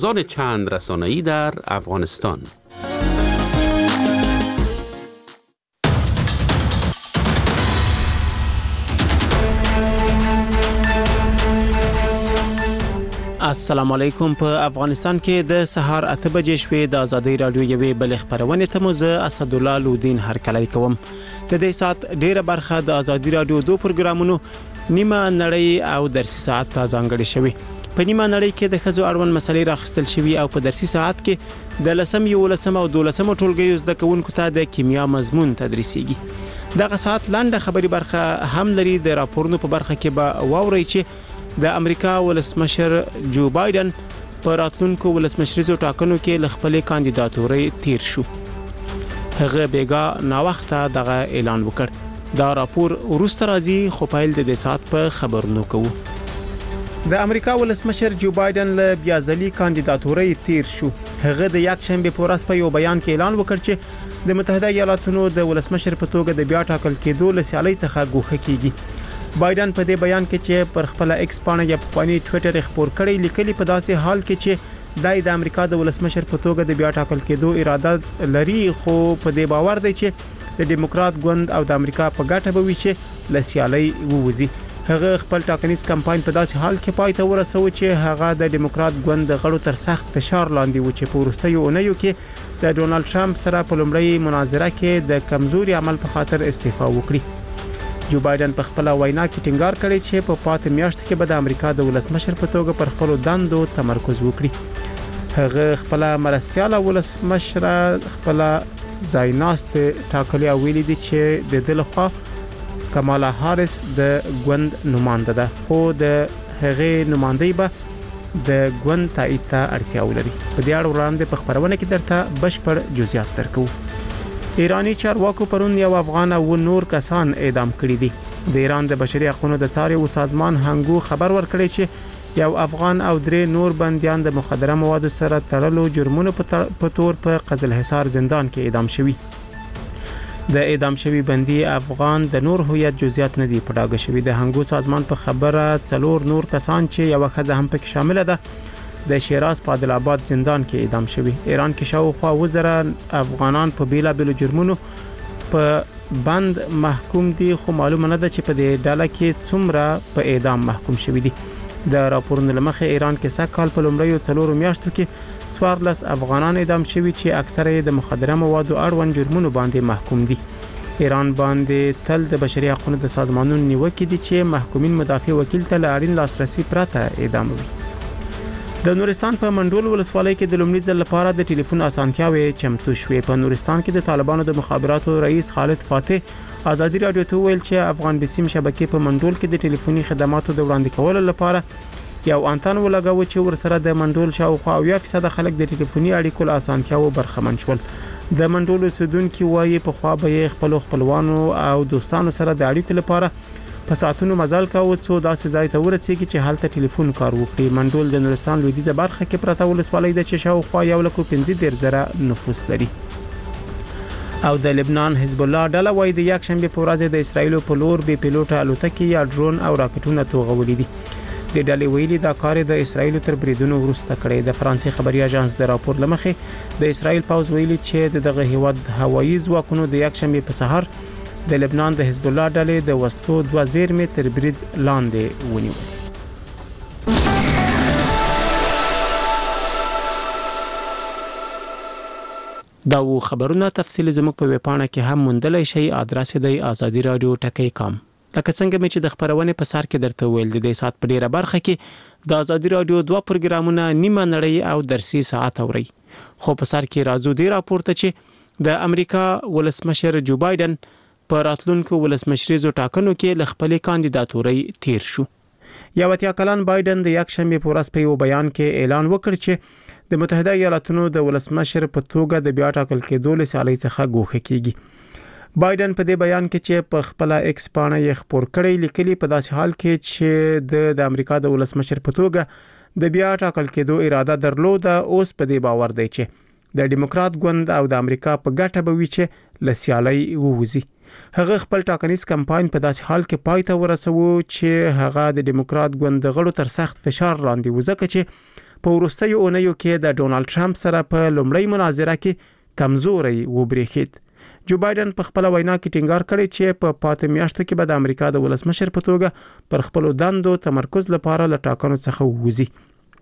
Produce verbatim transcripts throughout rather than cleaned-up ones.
زان چند رسانه‌ای در افغانستان. السلام علیکم. په افغانستان کې د سهار اته بجې شوې د ازادي رادیو یوې بل خبرونه ته مو زه اسدالله لودین هرکلی کوم. د دې سات ډیره برخه د ازادي رادیو دوه پروګرامونو نیمه نړۍ او درسي ساعت ته ځانګړي شوی. په نیمه نړۍ کې د خزو اړوند مسلې راخستل شوی او په درسي ساعت کې د لسم یو لسم او دولسم ټولګیو زده کوونکو ته د کیمیا مضمون تدریسيږي. دغه ساعت لاندې خبري برخه هم لري. د راپورونو په برخه کې به واوري چې د امریکا ولسمشر جو بایدن په راتلونکو ولسمشریزو ټاکنو کې ل خپل کاندیداتوري تیر شو. هغه بیګا نا وخته دغه اعلان وکړ. دا راپور وروسته راځي خو پایل د دې سات په خبرونو کوو. د امریکا ولسمشر جو بایدن له بیازلي کاندیداتوري تیر شو. هغه د یک شنبه په ورځ په یو بیان کې اعلان وکړ چې د متحده ایالاتونو د ولسمشر په توګه د بیا ټاکل کېدو له سیالۍ څخه ګوښه کیږي. بایدن په دې بیان کې چې پر خپل ایکس پاڼه یا په ټوئیټر خبر کړی لیکلي په داسې حال کې چې دای د امریکا د ولسمشر په توګه د بیا ټاکل کېدو اراده لري، خو په دې باور دی چې د ډیموکرات ګوند او د امریکا په ګټه به وي چې لسیالي ووزي. هغه خپل ټاکنیز کمپاین په داسې حال کې پای ته ورسوي چې هغه د ډیموکرات ګوند د غړو تر سخت فشار لاندې و چې په وروستیو اونیو کې د ډونالد ټرمپ سره په لومړی مناظره کې د کمزوري عمل په خاطر استعفا وکړي. جو بایدن په خپل وینا کې ټینګار کړی چې په پاتې میاشت کې به د امریکا د ولسمشر په توګه پر خپل دندو تمرکز وکړي. هغه خپل مرستياله ولسمشر خپل ځایناست ټاکلي او ویلي دي چې د دلخوا کمالا هاریس د ګوند نماینده ده، خو د هغه نمائندګي به د ګوند تایید ته اړتیا ولري. په دې اړه وړاندې په خبرونه کې درته بشپړ جزئیات درکو. ایرانی چارواکو پرون یو افغان او نور کسان اعدام کړي دي. د ایران د بشري حقوقو د څاري او سازمان هنګو خبر ورکړی چې یو افغان او درې نور بنديان د مخدره موادو سره تړلو جرمونو په تور په قزل حصار زندان کې اعدام شوي. د اعدام شوي بندي افغان د نور هویت جزئیات نه دي پټاګه شوي. د هنګو سازمان په خبره څلور نور کسان چې یو خزه هم پکې شامل ده د شیراز په عادل آباد زندان کې اعدام شوي. ایران کې شاوخوا وزره افغانان په بیلا بیلو جرمونو په بند محکوم دي، خو معلومه نه ده چې په دې ډله کې څومره په اعدام محکوم شوي دي. د راپورونو لمخې ایران کې سږ کال په لومړیو څلورو میاشتو کې څوارلس افغانان اعدام شوي چې اکثره یې د مخدره موادو اړوند جرمونو باندې محکوم دي. ایران باندې تل د بشري حقوقو د سازمانونو نیوکې دي چې محکومین مدافع وکیل ته لاړین لاسرسي پرته اعدام وي. د نورستان په منډول ولسوالۍ کې د لومړي ځل لپاره د ټلیفون اسانتیاوې چمتو شوې. په نورستان کې د طالبانو د مخابراتو رئیس خالد فاتح ازادي رادیو ته ویل چې افغان بسیم شبکې په منډول کې د ټلیفوني خدماتو د وړاندې کولو لپاره یو انتن ولګاوه چې ورسره د منډول شاوخوا اویا فیصد خلک د ټلیفوني اړیکو له اسانتیاوو برخمن شول. د منډول اوسیدونکو وايي په خوا به خپل خپلوانو او دوستانو سره د اړیکو لپاره په ساعتونو مزل کاوه څو داسې ځای ته ورسېږي چې هلته ټلیفون کار وکړي. منډول د نورستان لویدیځه برخه کې پراته ولسوالۍ ده چې شاوخوا یو لک پنځه دېرش زره نفوس لري. او د لبنان حزب الله ډله وايي د یک شنبه په ورځ د اسرایل په لور بي پیلوټه الوتکې یا ډرون او راکټونه توغولې دي. د ډلې ویلي دا کار د اسرایل تر بریدونو وروسته کړی. د فرانسې خبري اژانس د راپور لمخې د اسرایل پوز ویلي چې دغه هیواد هوایي ځواکونو د یک شنبه په سحر د لبنان د حزب الله ډلې د وسلو دوه زیرمې تر برید لاندې ونیول. دا و خبرونه تفصیل زموږ په ویبپاڼه کې هم موندلای شئ. ادرس دی آزادی رادیو ټکی کام. لکه څنګه چې د خبرونه په سر کې درته ویل د دې سات په ډیره برخه کې د آزادی رادیو دوه پروګرامونه نیمه نړۍ او درسي ساعت اوري. خو په سر کې راځو دی راپورته چې د امریکا ولسمشر جو بایدن په راتلونکو ولسمشریزو ټاکنو کې ل خپل کاندیداتوري تیر شو. یو اتیا کلن بایدن د یک شنبه په ورځ په یو بیان کې اعلان وکړ چې د متحده ایالاتونو د ولسمشر په توګه د بیا ټاکل کېدو له سیالۍ څخه ګوښه کیږي. بایدن په دې بیان کې چې په خپل ایکس پاڼه یې خبر کړی لیکلي په داسې حال کې چې د د امریکا د ولسمشر په توګه د بیا ټاکل کېدو اراده درلوده، اوس په دې باور دی چې د ډیموکرات ګوند او د امریکا په ګټه به وي چې لسیالي ووزي. هغه خپل ټاکنیز کمپاین په داسې حال کې پای ته ورسوي چې هغه د ډیموکرات ګوند غړو تر سخت فشار لاندې وځکه چې په وروستیو اونیو کې د ډونالد ټرمپ سره په لومړی مناظره کې کمزوري وبرېښید. جو بایدن په خپل وینا کې ټینګار کړی چې په پاتې میاشتو کې به د امریکا د ولسمشر په توګه پر خپل دندو تمرکز لپاره له ټاکنو څخه ووځي.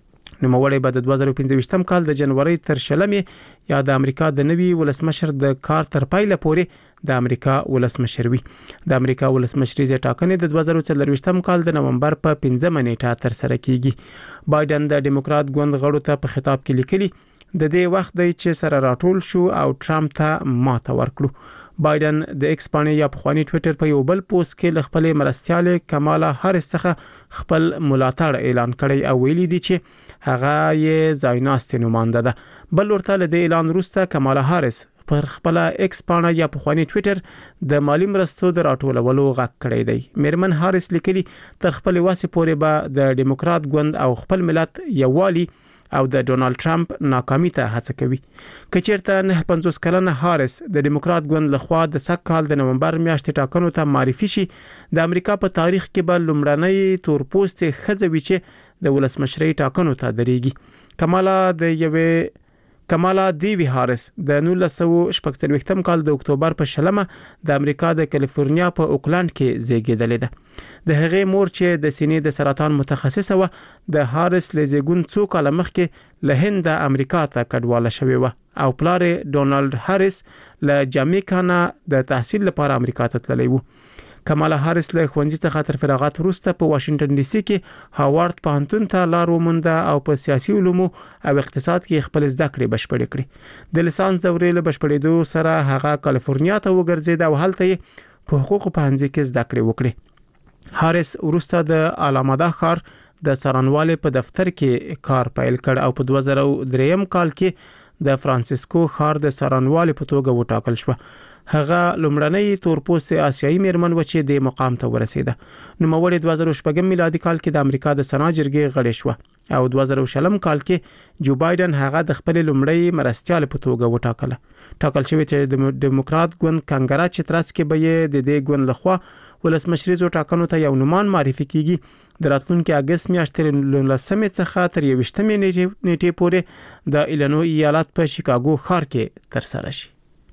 نوموړی به د دوه زره پنځه کال د جنوري تر شلمې یا د امریکا د نوي ولسمشر د کار تر پایله پورې د امریکا ولسمشر وي. د امریکا ولسمشریزه ټاکنې د دوه زره څلرويشتم کال د نومبر په پنځمه نیټه تر سره کیږي. بایدن د ډیموکرات ګوند غړو ته په خطاب کې لیکلي د دې وخت دی چې سره راټول شو او ټرمپ ته ماته ورکړو. بایدن د ایکس باندې یا په خواني ټوئیټر په یو بل پوسټ کې ل خپل مرستياله کمالا هاریس څخه خپل ملاتړ اعلان کړی او ویلي دی چې هغه یې ځایناستې نماینده ده. بل ورته له اعلان وروسته کمالا هاریس پر خپل ایکس باندې یا په خواني ټوئیټر د مالی مرستو د راټولولو غږ کړی دی. میرمن هاریس لیکلي تر خپل واسه پورې به د ډیموکرات ګوند او خپل ملت یووالي او د ډونالد ټرمپ ناکامي ته هڅه کوي. کچېرته نه پنځوس کلنه هاریس د ډیموکرات ګوند لخوا د سږ کال د نومبر میاشتې ټاکنو ته معرفي شي د امریکا په تاریخ کې به لومړنۍ تورپوستې ښځه وي چې د ولسمشرۍ ټاکنو ته درېږي. کمالا د یوې کمالا دیوی هاریس د نولس سوه شپږ څلوېښتم کال د اکتوبر په شلمه د امریکا د کالیفورنیا په اوکلند کې زیږیدلې ده. د هغې مور چې د سینې د سرطان متخصصه و د هاریس لزیګون څو کال مخکې له هند امریکا ته کډواله شوې و او پلار ډونالد هاریس له جامیکا نه د تحصیل لپاره امریکا ته تللی و. کمالا هاریس له ښوونځي څخه تر فراغت وروسته په واشنگټن ډي سي کې هاوارد پوهنتون ته لار ومونده او په سیاسي علومو او اقتصاد کې خپل زده کړې بشپړې کړې. د لیسانس دورې له بشپړېدو سره هغه کالیفورنیا ته وګرځید او هلته په حقوقو پوهنځي کې زده کړې وکړې. هاریس وروسته د آلامادا ښار د څارنوالۍ په دفتر کې کار پیل کړ او په دوه زره درې کال کې د فرانسیسکو ښار د څارنوالۍ په توګه وټاکل شو. هغه لومړنۍ تورپوستې آسیایي میرمن و چې د مقام ته ورسیده. نوموړی دوه زره شپږ میلادي کال کې د امریکا د سنا جرګې غړې شو او دوه زره شلم کال کې جو بایدن هغه د خپل لومړی مرستيال په توګه وټاکله. ټاکل شوی چې د ډیموکرات ګوند کانګرا چې ترڅ کې به د دې ګوند لخوا ولسمشریزو ټاکنو ته یو نومان معرفي کیږي. د راتلونکي اگست میاشتې لومړسمې څخه تر یوویشتمې نیټې پورې د ایلینوی ایالت په شیکاګو ښار کې تر سره شي.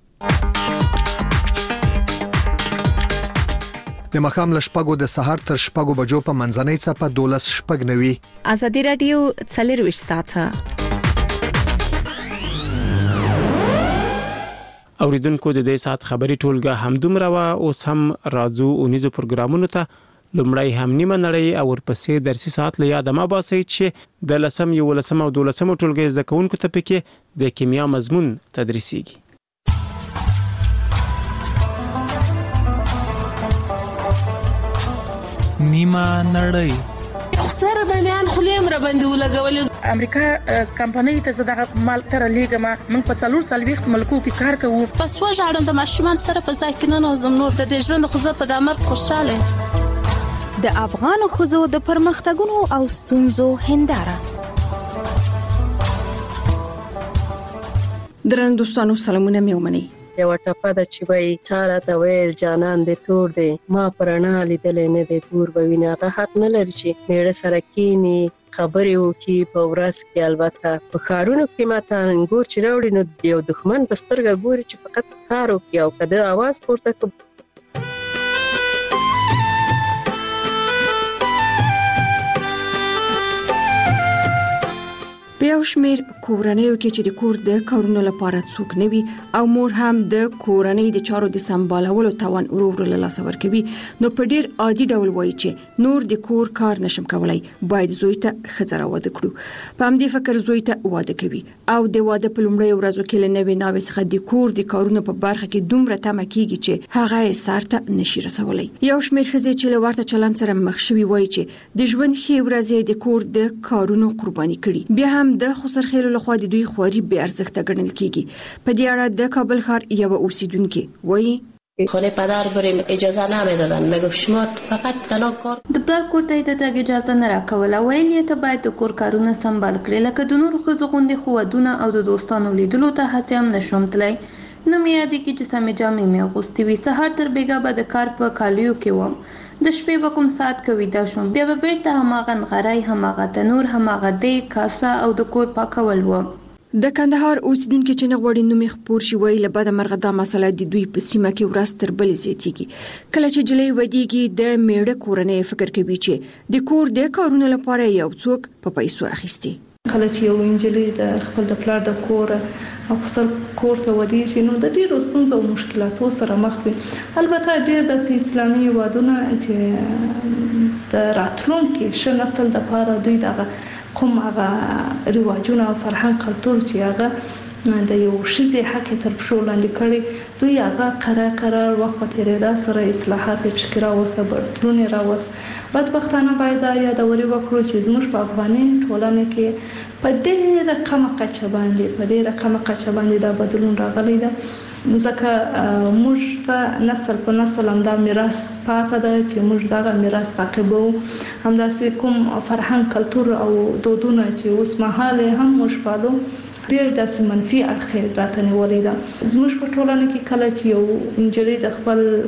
د مخام لشپګو د سحر تر شپګو بجو په منځنۍ صفه دولس شپګ نوي. ازادي رادیو څلرويشت ساعته. اوریدونکو د دې ساعت خبري ټولګه همدومره وا اوس هم راځو اونیزو پروګرامونو ته. لومړی هم نیمه نړۍ او ورپسې درسي ساعت له یاد ما باسي چې د لسم یو لسم او دولسم ټولګه زده کوونکو ته پکې د کیمیا مضمون تدریسيږي. نیمه نړۍ خسر د میان خلیم را باندې ولګول. امریکا کمپنۍ ته زده مال تر لیګما موږ په څلور سالويخت ملکو کې کار کوو. پس وژاړم د ماشومان سره په ځای کې نه نوزم نور د دې ژوند خو زه په دامر خوشاله. د افغان خزو د پرمختګونو او ستونزو هنداره. درن دوستانو سلامونه مې ومني. یو ټپه د چې وای چاره ته ویل جانان دې تور دی ما پرانا لیدل نه دې تور بوینه هغه حق نه لري چې میړه سره کینی خبرې وکي په ورځ کې. البته په کارونو کې ماته انګور چې راوړي نو یو دښمن په سترګه ګوري چې فقط کار وکي او کده आवाज پورته کوي. په یو شمېر کورنیو کې چې د کور د کارونو لپاره څوک نه وي او مور هم د کورنۍ د چارو د سمبالولو توان ورو ورو له لاسه ورکوي، نو په ډیر عادي ډول وایي چې نور د کور کار نشم کولای، باید زوی ته ښځه راواده کړو. په همدې فکر زوی ته واده کوي او د واده په لومړۍ ورځو کې له نوې ناوې څخه د کور د کارونو په برخه کې دومره تمه کیږي چې هغه یې سر ته نشي رسولی. یو شمېر ښځې چې له ورته چلند سره مخ شوي وایي چې د ژوند ښې ورځې د کور د کارونو قرباني کړي. بیا هم د خسرخېلو لخوا د دوی خواري بې ارزښته ګڼل کیږي. په دې اړه د کابل ښار یو اوسیدونکو وایي خونه پدر بریم اجازه نمیدادن، میگفت شما فقط تنها کار. د پلار کور ته د تګ اجازه نه راکوله، ویل یې ته باید د کور کارونه سمبال کړې، لکه د نورو ښځو غوندې خو ودونه او د دوستانو لیدلو ته هسې هم نشوم تللی. نو مې یادېږي چې سمې جامې مې اغوستې وي. سهار تر بېګا به د کار په کالیو کې وم. د شپې به کوم ساعت که ویده شوم بیا به بېرته هماغه نغری، هماغه تنور، هماغه دیګ، کاسه او د کور پاکول و. د کندهار اوسیدونکو چې نه غواړي نوم یې خپور شي وایي له بده مرغه دا مسله د دوی په سیمه کې ورځ تر بلې زیاتېږي. کله چې جلۍ ودیږي د میړه کورنۍ فکر کوي چې د کور د کارونو لپاره یو څوک په پیسو اخیستي. کله چې یو انجلۍ د خپل د پلار د کور او خپل کور ته ودیږي نو د ډیرو ستونزو او مشکلاتو سره مخ وي. البته ډیر د اسلامي وادونه چې د راتلونکي ښه نسل د لپاره دوی دغه کوم هغه رواجونه او فرهنګ کلتور چې هغه د یو شذي حق تر پښو لاندې کړي دوی هغه قرار قرار وخت په تیریدا سره اصلاحات پکې راوسته بدلون راوست. بدبختانه باید یادوري وکړو چې زموږ په افغاني ټولنه کې په ډېره کمه کچه باندې په ډېره کمه کچه باندې دا بدلون راغلی دی. ځکه موږ ته نسل په نسل هم دا میراث پاتې ده چې موږ دغه میراث تعقیبو. همداسې کوم فرهنګ کلتور او دودونه چې اوس مهال هم موږ پالو ډېر داسې منفي اړخ راته نیولې ده. زموږ په ټولنه کې کله چې یو نجلۍ د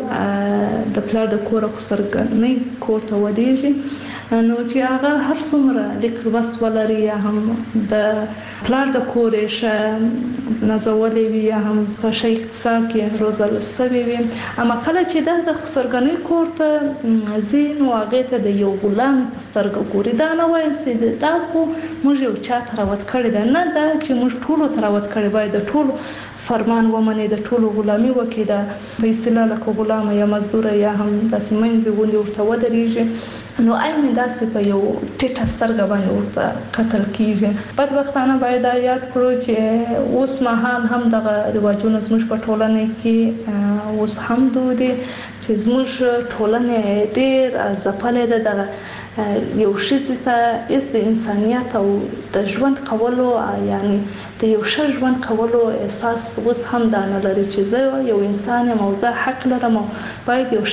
خپل د پلار د کور او سرګرنۍ کور ته ودیږي نو چې هغه هر څومره لیک لوست ولري یا هم د پلار د کور یې ښه نازولې وي یا هم په ښه اقتصاد کې روزل شوې وي، اما کله چې د سرګرنۍ کور ته ځي نو هغې ته د یو غلام په سترګه ګوري. دا نه وایي چې دا خو موږ یو چا ته راوت کړې ده، نه دا چې موږ ټولو ته راوت کړې باید د ټولو فرمان ومني، د ټولو غلامي وکړي، د په اصطلاح لکه غلامه یا مزدوره یا هم داسې منځې غوندې ورته ودرېږي نو عین داسې په یو ټیټه سترګه باندې ورته کتل کېږي. بدبختانه باید دا یاد کړو چې اوس مهال هم دغه رواجونه زموږ په ټولنه کې اوس هم دود دي چې زموږ ټولنه ډېر ځپلې ده. دغه یو ښځې ته هېڅ د انسانیت او د ژوند کولو یعنی د یو ښه ژوند کولو احساس اوس هم دا نه لري چې زه یو انسان یم او زه حق لرم او باید یو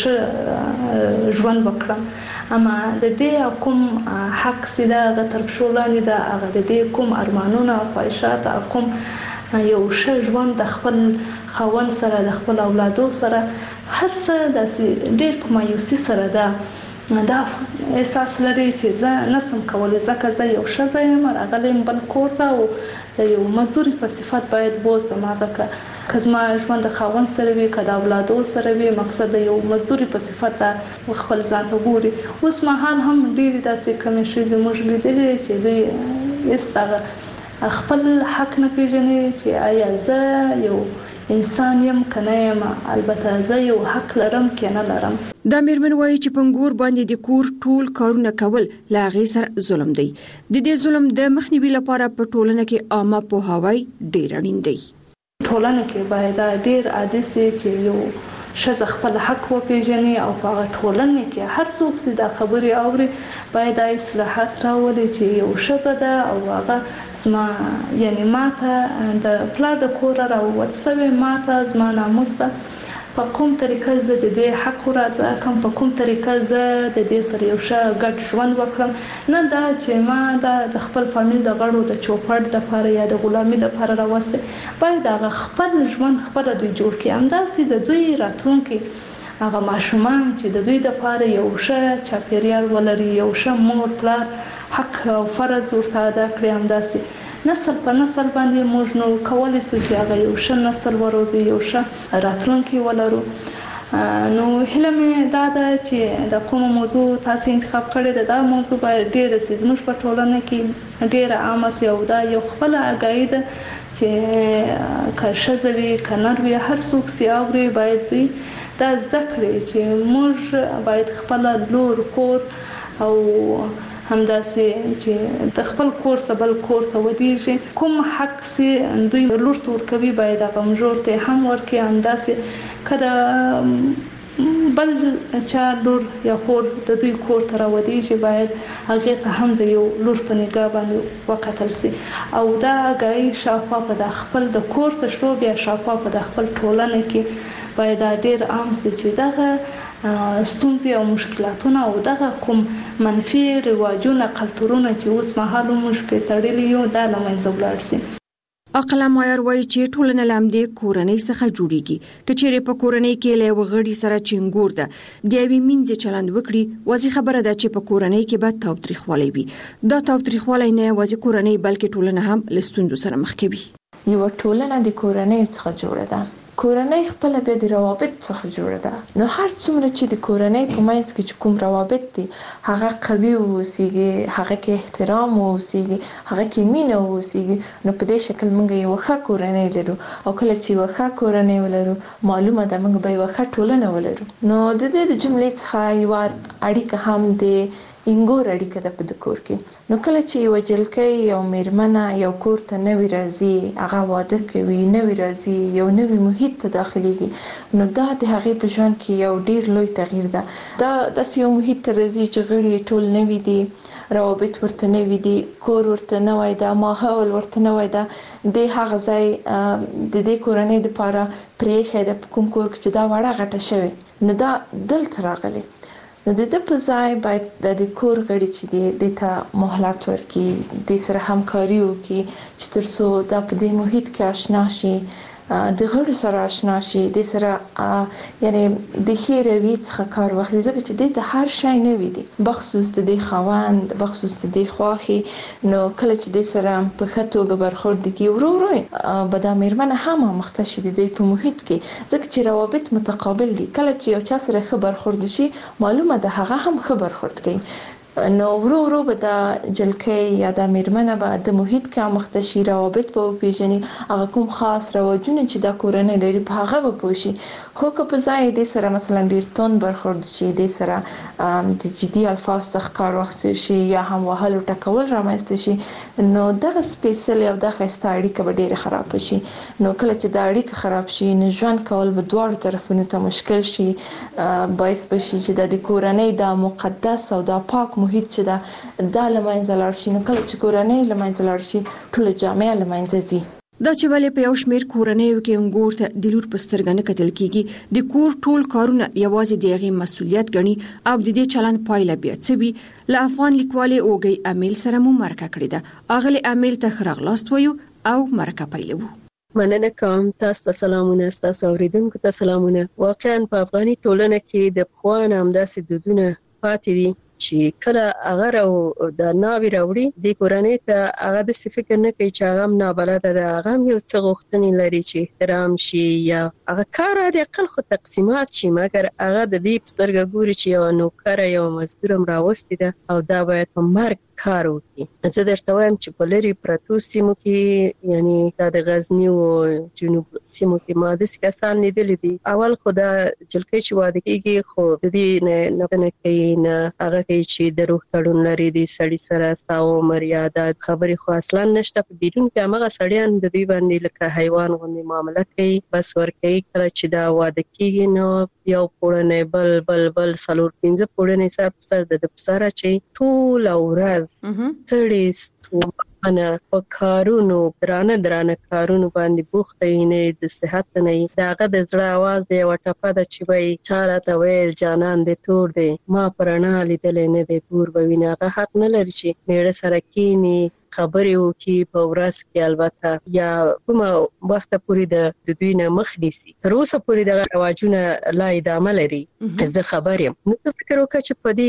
ښه ژوند وکړم. اما د دې کوم حق چې ده هغه تر پښو لاندې ده، هغه د دې کوم ارمانونه او خواهشات او کوم یو ښه ژوند د خپل خاوند سره د خپل اولادو سره هر څه داسې ډېر په مایوسي سره ده. دا احساس لري چې زه نسم کولی ځکه زه یو ښځه یم راغلی یم بل کور ته او د یو مزدوري په صفت باید بوځم. هغه که زما ژوند د خاوند سره وي که د اولادو سره وي مقصد د یو مزدوري په صفت خپل ځان ته ګوري. اوس مهال هم ډېرې داسې کمې ښځې موږ لیدلې چې دوی هېڅ دغه خپل حق نه پېژني چې آیا زه یو انسان یم که نه یم، البته زه یو حق لرم که نه لرم. دا میرمن وایي چې پنګور باندې د کور ټول کارونه کول له هغې سره ظلم دی. د دې ظلم د مخنیوي لپاره په ټولنه کې عامه پوهاوی ډېر اړین دی. ټولنه کې باید ډېر عادي سي چې یو ښځه خپل حق وپېژني او په هغه ټولنه کې هر څوک چې دا خبرې اوري باید دا اصلاحات راولي چې یو ښځه ده او هغه زما یعنی ماته د پلار د کوره راووت شوې، ماته زما ناموس ده، په کوم طریقه زه د دې حق ورته کوم په کوم طریقه زه د دې سره یو ښه ګډ ژوند وکړم، نه دا چې ما د خپل فامیل د غړو د چوپړ د لپاره یا د غلامي د لپاره راوسته. باید هغه خپل ژوند خپل دوی جوړ کړي، همداسې د دوی راتلونکي هغه ماشومان چې د دوی د لپاره یو ښه چاپیریال ولري، یو ښه مور پلار حق او فرض ورته ادا کړي. همداسې نسل په نسل باندې موږ نو کولی شو چې هغه یو ښه نسل وروزي، یو ښه راتلونکی ولرو. نو هیله مې دا ده چې د کومه موضوع تاسو انتخاب کړی ده دا موضوع باید ډېره سي زموږ په ټولنه کې ډېره عامه سي او دا یو خپله اګاهي ده چې که ښځه وي که نر وي هر څوک سي اوري باید دوی دا زده کړي چې موږ باید خپله لور خور او همداسې چې د خپل کور څخه بل کور ته ودیږي کوم حق سي دوی لور ته ورکوي باید هغه مژور ته هم ورکړي. همداسې که د بل چا لور یا خور د دوی کور ته راودیږي باید هغې ته هم د یو لور په نګاه باندې وکتل سي او دا اګاهي شاوخوا په د خپل د کور څخه شروع بیا شاوخوا په د خپل ټولنه کې باید دا ډېر عام سي چې دغه ستونزې او مشکلاتونه او دغه کوم منفي رواجونه کلتورونه چې اوس مهال موږ پرې تړلي یو دا له منځه ولاړ سي. عقل معیار وایي چې ټولنه لامدې کورنۍ څخه جوړیږي. کچېرې په کورنۍ کې له وغړي سره چنګور ده د یوې مینځ چلند وکړي، واضح خبره ده چې په کورنۍ کې به تاوتریخوالی وي. دا تاوتریخوالی نه یوازې کورنۍ بلکې ټولنه هم له ستونزو سره مخ کوي. یو ټولنه د کورنۍ څخه جوړه ده. کورنۍ خپل بیا د روابط څخه جوړه ده. نو هر څومره چې د کورنۍ په منځ کې چې کوم روابط دي هغه قوي اوسېږي، هغه کې احترام اوسېږي، هغه کې مینه اوسېږي، نو په دې شکل موږ یو ښه کورنۍ لرو. او کله چې یو ښه کورنۍ ولرو معلومه ده موږ به یو ښه ټولنه ولرو. نو د دې د جملې څخه یو اړیکه هم د انګور اړیکه ده په د کور کې. نو کله چې یو جلکۍ یو میرمنه یو کور ته نوی راځي، هغه واده کوي، نوی راځي، یو نوی محیط ته داخليږي، نو دا د هغې په ژوند کې یو ډیر لوی تغییر ده. دا داسې یو محیط ته راځي چې غړي ټول نوي دي، روابط ورته نوي دي، کور ورته نوی ده، ماحول ورته نوی ده. د هغه ځای د دې کورنۍ دپاره پرېښی ده په کوم کور کې چې دا وړه غټه شوې، نو دا دلته راغلی. نو د دې په ځای باید د کور غړي چې دي د ته مهلت ورکړي، د سره همکاري وکړي چې تر څو دا په دې محیط کې آشنا شي، د غړو سره آشنا شي، د سره یعنی د ښې رویې څخه کار واخلي، ځکه چې دې ته هر شی نوی دی، بخصوص د دې خاوند، بخصوص د دې خوښې. نو کله چې دې سره په ښه توګه برخورد وکړي، ورو ورو به دا میرمنه هم آموخته شي د دې په محیط کې، ځکه چې روابط متقابل دي. کله چې یو چا سره ښه برخورد وشي معلومه ده هغه هم ښه برخورد کوي. نو ورو ورو به دا جلکۍ یا دا میرمنه به د محیط کې آموخته شي، روابط به وپېژني، هغه کوم خاص رواجونه چې دا کورنۍ لري په هغه به پوه شي. خو که په ځای دې سره مثلا ډېر توند برخورد شي، دې سره د جدي الفاظ څخه کار واخیستل شي یا هم وهل او ټکول رامنځته شي، نو دغه سپېڅلې او دغه ښایسته اړیکه به ډېره خرابه شي. نو کله چې دا اړیکه خراب شي نو ژوند کول به دواړو طرفونو ته مشکل شي، باعث به شي چې د کورنۍ دا مقدس او دا پاک محیط چې دا دا لمنځه لاړ شي. نو کله چې کورنۍ لمنځه لاړ شي ټوله جامعه لمنځه ځي. دا چې ولې په یو شمېر کورنیو کې انګور ته د لور په سترګه نه کتل کېږي، د کور ټول کارونه یوازې د هغې مسؤلیت ګڼي او د دې چلند پایله بیا څه وي. له افغان لیکوالې اوږۍ امیل سره مو مرکه کړې ده. اغلې امیل ته ښه راغلاست وایو او مرکه پیلوو. مننه کوم، تاسو ته سلامونه، تاسو اوریدونکو ته سلامونه. واقعا په افغاني ټولنه کې د پخوا نه همداسې دودونه پاتې دي چې کله هغه او د ناوی راوړي د کورنۍ ته هغه د فکر نه کوي چې هغه نابلده ده، هغه یو څه غوښتنې لري چې احترام شي یا هغه کار د عقل خو تقسیمات شي، مګر هغه د دې په سترګه ګوري چې یو نوکر یو مزدور هم راوستي ده او دا باید په مرګ کار وکړي. زه درته وایم چې په لرې پرتو سیمو کې، یعنی دا د غزني او جنوب سیمو کې ما داسې کسان لیدلي دي، اول خو دا جلکۍ چې واده کېږي خو د دې نه نه کوي، نه هغه کوي چې د روح تړون لري د سړي سره، ستا عمر یا دا خبرې خو اصلا نشته. په بیرون کې همغه سړیان د دوی باندې لکه حیوان غوندې معامله کوي، بس ورکوي. کله چې دا واده کېږي نو یو پوړنی بل بل بل څلور پنځه پوړنی سر په سر د ده په سر اچوي، ټوله ورځ ستړي ستومانه په کارونو، درانه درانه کارونو باندې بوخته وي، نه د صحت نه وي. د هغه د زړه اواز د یوه ټپه ده چې وایي چا راته ویل جانان دی تور دی، ما په رڼا لیدلی نه دی تور به ویني. هغه حق نه لري چې میړه سره کینی خبرې وکړي په ورځ کې، البته یا کومه وخته پورې د دوی نه مخ نیسي. تر اوسه پورې دغه رواجونه لا ادامه لري. زه خبر یم. نو ته فکر وکړه چې په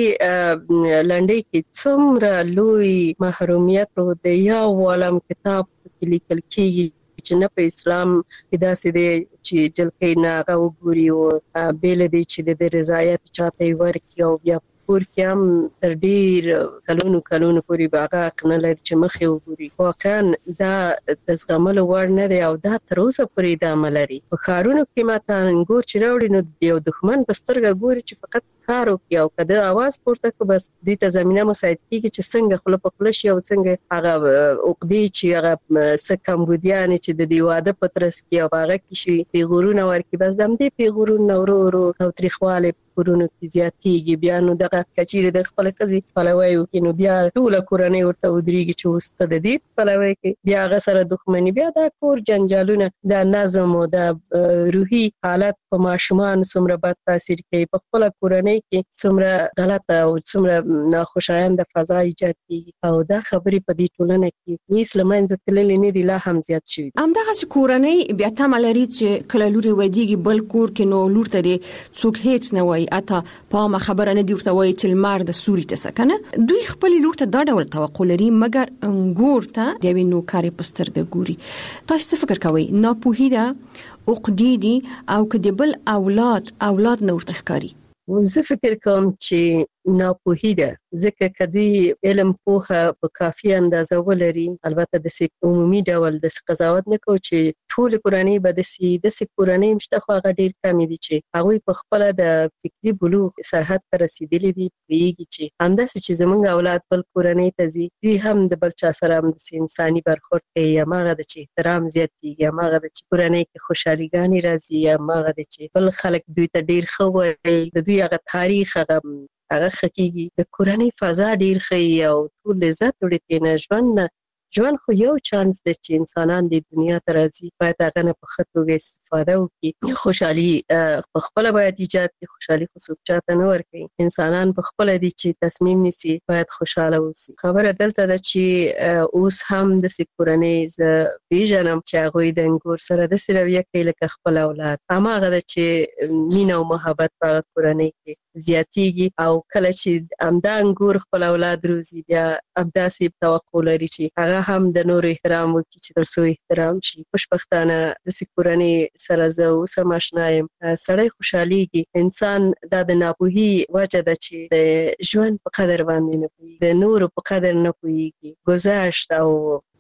دې لنډۍ کې څومره لوی محرومیت د یو عالم کتاب کې لیکل کېږي چې نه په اسلام کې داسې دی چې جلکۍ نه هغه وګوري او بېله دی چې د دې رضایت چاته یې ورکړي، او بیا کور کې هم تر ډیر کلونو کلونو پورې به هغه حق نه لري چې مخې وګوري. واقعا دا د زغملو وړ نه دی او دا تر اوسه پورې ادامه لري. په ښارونو کې ماته انګور چې راوړي نو د یو دښمن په سترګه ګوري چې فقط کار وکړي، او که د اواز پورته کړو بس دوی ته زمینه مساعد کېږي چې څنګه خوله په خوله شي او څنګه هغه عقدې چې هغه څه کمبودیانې چې د دې واده په ترڅ کې او هغه کې شي پیغورونه ورکړي، بس د همدې پیغورونه ورو ورو تاوتریخوالی کورونو کې زیاتېږي. بیا نو دغه کچېرې د خپله ښځې پلوی وکړي نو بیا ټوله کورنۍ ورته ودرېږي چې اوس ته د دې پلوی کوي، بیا هغه سره دښمني، بیا دا کور جنجالونه، دا نظم او دا روحي حالت په ماشومان څومره بد تاثیر کوي. په خپله کورنۍ کورنۍ کې څومره غلطه او څومره ناخوشایند فضا ایجاد کیږي او دا خبرې په دې ټولنه کې هیڅ لمنځه تللې نه دي، لا هم زیات شوي. همدغه کورنۍ بیا تمه لري چې کله لور ودیږي بل کور کې نو لور ته څوک هیڅ نه وایي، اته په خبره نه دی ورته وایي چې لمر د سوري ته سکنه. دوی خپل لور ته دا ډول توقع لري مګر انګور ته د وینو نوکاري پسترګه ګوري. تاسو څه فکر کوئ؟ ناپوهي ده، عقدې دي او کدی بل اولاد اولاد نور تخکاری؟ زه فکر کوم چې ناپوهي ده، ځکه کدی علم پوهه په کافي اندازه ولري، البته د سي عمومي ډول د قضاوت نه کو چې ټول کورنۍ به د سي د سي کورنۍ مشته خو هغه ډیر کم دي چې هغه په خپل د فکری بلوغ سرحد ته رسیدلي دي، پیږي چې همداسې چې زمونږ اولاد بل کورنۍ ته ځي دوی هم د بل چا سره هم د انساني برخورد کوي، یا ماغه د چې احترام زیات کیږي، یا ماغه د چې کورنۍ کې خوشحالي ګانی راځي، یا ماغه د چې بل خلک دوی ته ډیر خو وي، د دوی هغه تاریخ هغه هغه خکېږي، د کورنۍ فضا ډیر ښه او ټول عزت وړي نه ژوند ژوند خو یو چانس دی چې انسانان د دنیا ته راځي، باید هغه نه په ښه توګه استفاده وکړي. خوشحالي په خپله باید ایجاد کړي، خوشحالي خو څوک چاته نه ورکوي، انسانان په خپله دي چې تصمیم نیسي باید خوشحاله اوسي. خبره دلته ده چې اوس هم داسې کورنۍ زه پیژنم چې هغوی د انګور سره داسې رویه کوي لکه خپل اولاد، هماغه ده چې مینه او محبت په هغه کورنۍ کې زیاتیږي او کله چې همدا انګور خپل اولاد روزي بیا همداسې توقع لري چې هغه هم د نور احترام وکړي چې تر څو احترام شي. خوشبختانه داسې کورنۍ سره زه اوس هم اشنا یم، سړی خوشحالیږي. انسان دا د ناپوهي وجه ده چې د ژوند په قدر باندې نه پوهېږي، د نورو په قدر نه پوهېږي، گذشت او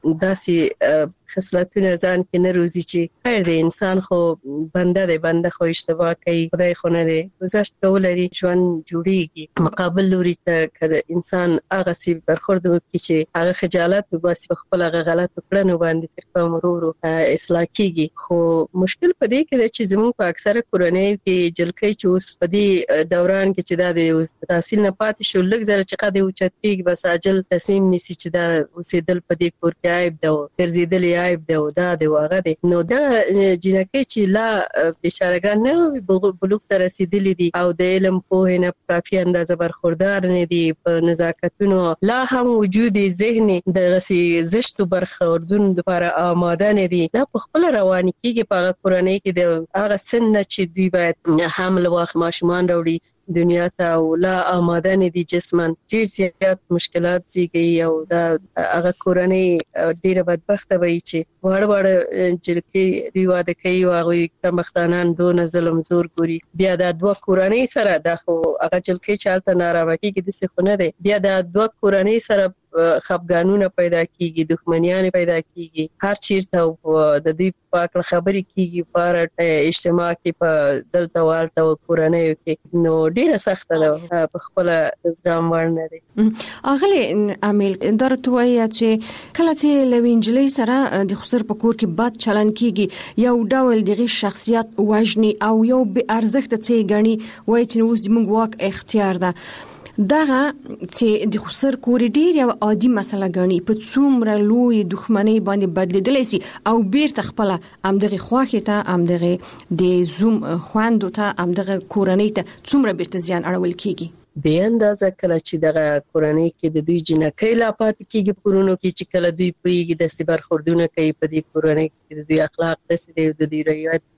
داسې خصلتونه ځان کې نه روزي چې خیر دی انسان خو بنده دی، بنده خو اشتباه کوي، خدای خو نه دی، گذشت کول لري، ژوند جوړیږي. مقابل لوري ته که انسان هغه سی برخورد وکړي چې هغه خجالت وباسي په خپل هغه غلط کړنو باندې فکر کوم ورو ورو اصلاح کیږي. خو مشکل په دې کې دی چې زموږ په اکثره کورنۍ کې جلکۍ چې اوس په دې دوران کې چې دا د تحصیل نه پاتې شو لږ زره چې قد اوچت کېږي بس عاجل تصمیم نیسي چې دا اوسېدل په دې کور کې عیب ده، ګرځېدل عیب دی او دا دی هغه دی. نو دا جنکۍ چې لا بیچارهګان نه بلوغ ته رسیدلي دي او د علم پوهې نه په کافي اندازه برخوردار نه دي، په نزاکتونو لا هم وجود ذهني دغسې زشتو برخوردونو لپاره آماده نه دي، دا په خپله روانې کېږي په هغه کورنۍ کې د هغه سن نه چې دوی باید حمل واخلي، ماشومان راوړي دنیا ته او لا آماده نه دي جسمن، ډیر زیات مشکلات زیږي او دا هغه کورنۍ ډیره بدبخته وي چې واړه واړه جلکې دوی واده کوي او هغوی کمبختانان دونه ظلم زور ګوري. بیا دا دوه کورنۍ سره دا خو هغه جلکې چې هلته نارامه کېږي داسې خو نه دی، بیا دا دوه کورنۍ سره خفګانونه پیدا کیږي، دښمنیان پیدا کیږي، هر چیرته د دوی په اړه خبرې کیږي په اجتماع کې په دلته والته او کورنیو کې، نو ډیره سخته ده په خپل زغم وړ نه دی. اغلی امیل درته وایي چې کله چې لوینجلې سره د خسر په کور کې بد چلن کیږي یو ډول دغه شخصیت وژني او یو به ارزښت څه غني وایي چې اوس د موږ واک اختیار ده، دغه چې د خسر کور ډیر یو عادي مسله غني په څومره لوی دښمنۍ باندې بدلیدلی سي او بیرته خپل امدغه خواخه ته امدغه د زوم خواندو ته امدغه کورنۍ ته څومره بیرته زیان اړول کیږي. د اندازه کله چې دغه کورنۍ کې د دوی جنکۍ لا پاتې کیږي پرونو کې چې کله دوی پوهیږي د سي برخوردونه کوي په دې کورنۍ کې د دوی اخلاق داسې دی د دوی رویات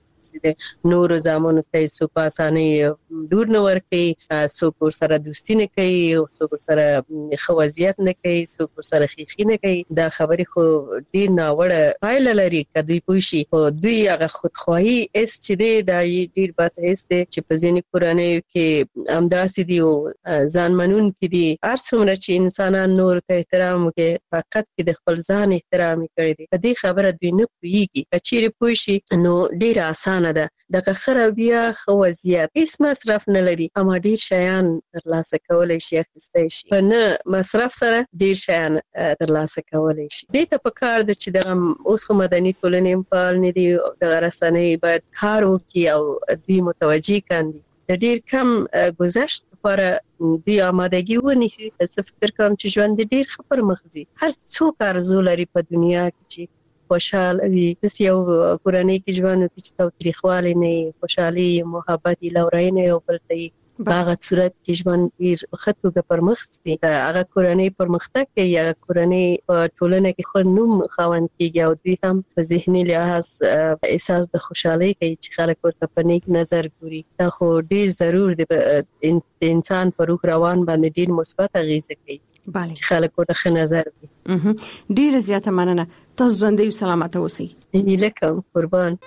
نور زامنو ته څوک په اسانۍ دور نه ورکوي، څوک ورسره دوستي نه کوي، څوک ورسره ښه وضعیت نه کوي، څوک ورسره ښیښي نه کوي. دا خبرې خو ډېر ناوړه پایله لري که دوی پوه شي. خو دوی هغه خودخواهي حس چې دی دا ډېر بد حس دی چې په ځینې کورنیو کې همداسې دي او ځان منونکي دي. هر څومره چې انسانان نورو ته احترام وکړي فقط کې د خپل ځان احترام یې کړی دی، په دې خبره دوی نه پوهېږي. که چیرې پوه شي نو ډېره اسانه ده. دغه خرابیا خو وضعیت هیڅ مصرف نه لري اما ډیر شیان ترلاسه کولای شي، اخیستی شي، په نه مصرف سره ډیر شیان ترلاسه کولای شي. دې ته پکار ده چې دغه اوس خو مدني ټولنې فعال نه دي، دغه رسنۍ باید کار وکړي او دوی متوجه کاندي د ډیر کم گذشت لپاره دوی آمادګي ونیسي. زه فکر کوم چې ژوند ډیر ښه پرمخ ځي. هر څوک آرزو لري په دنیا کې چې خوشحال وي، داسې یو کورنۍ کې ژوند وکړي چې تاوتریخوالی نه وي، خوشحالي، محبت، لورینه یو بل ته وي، هغه صورت کې ژوند ډیر خطوګه پرمخ سي هغه کورنۍ پرمختګ کوي یا کورنۍ په ټولنه کې خو نوم خاوند کیږي او دوی هم په ذهني لحاظ احساس د خوشحالي کوي چې خلک ورته په نیک نظر ګوري دا خو ډیر ضرور دی د انسان په روح روان باندې ډیر مثبت اغیزه کوي bale خلک ورته ښه نظر کوي ډیر زیاته مننه تاسو ژوندۍ سلامت اوسئ لکه قربان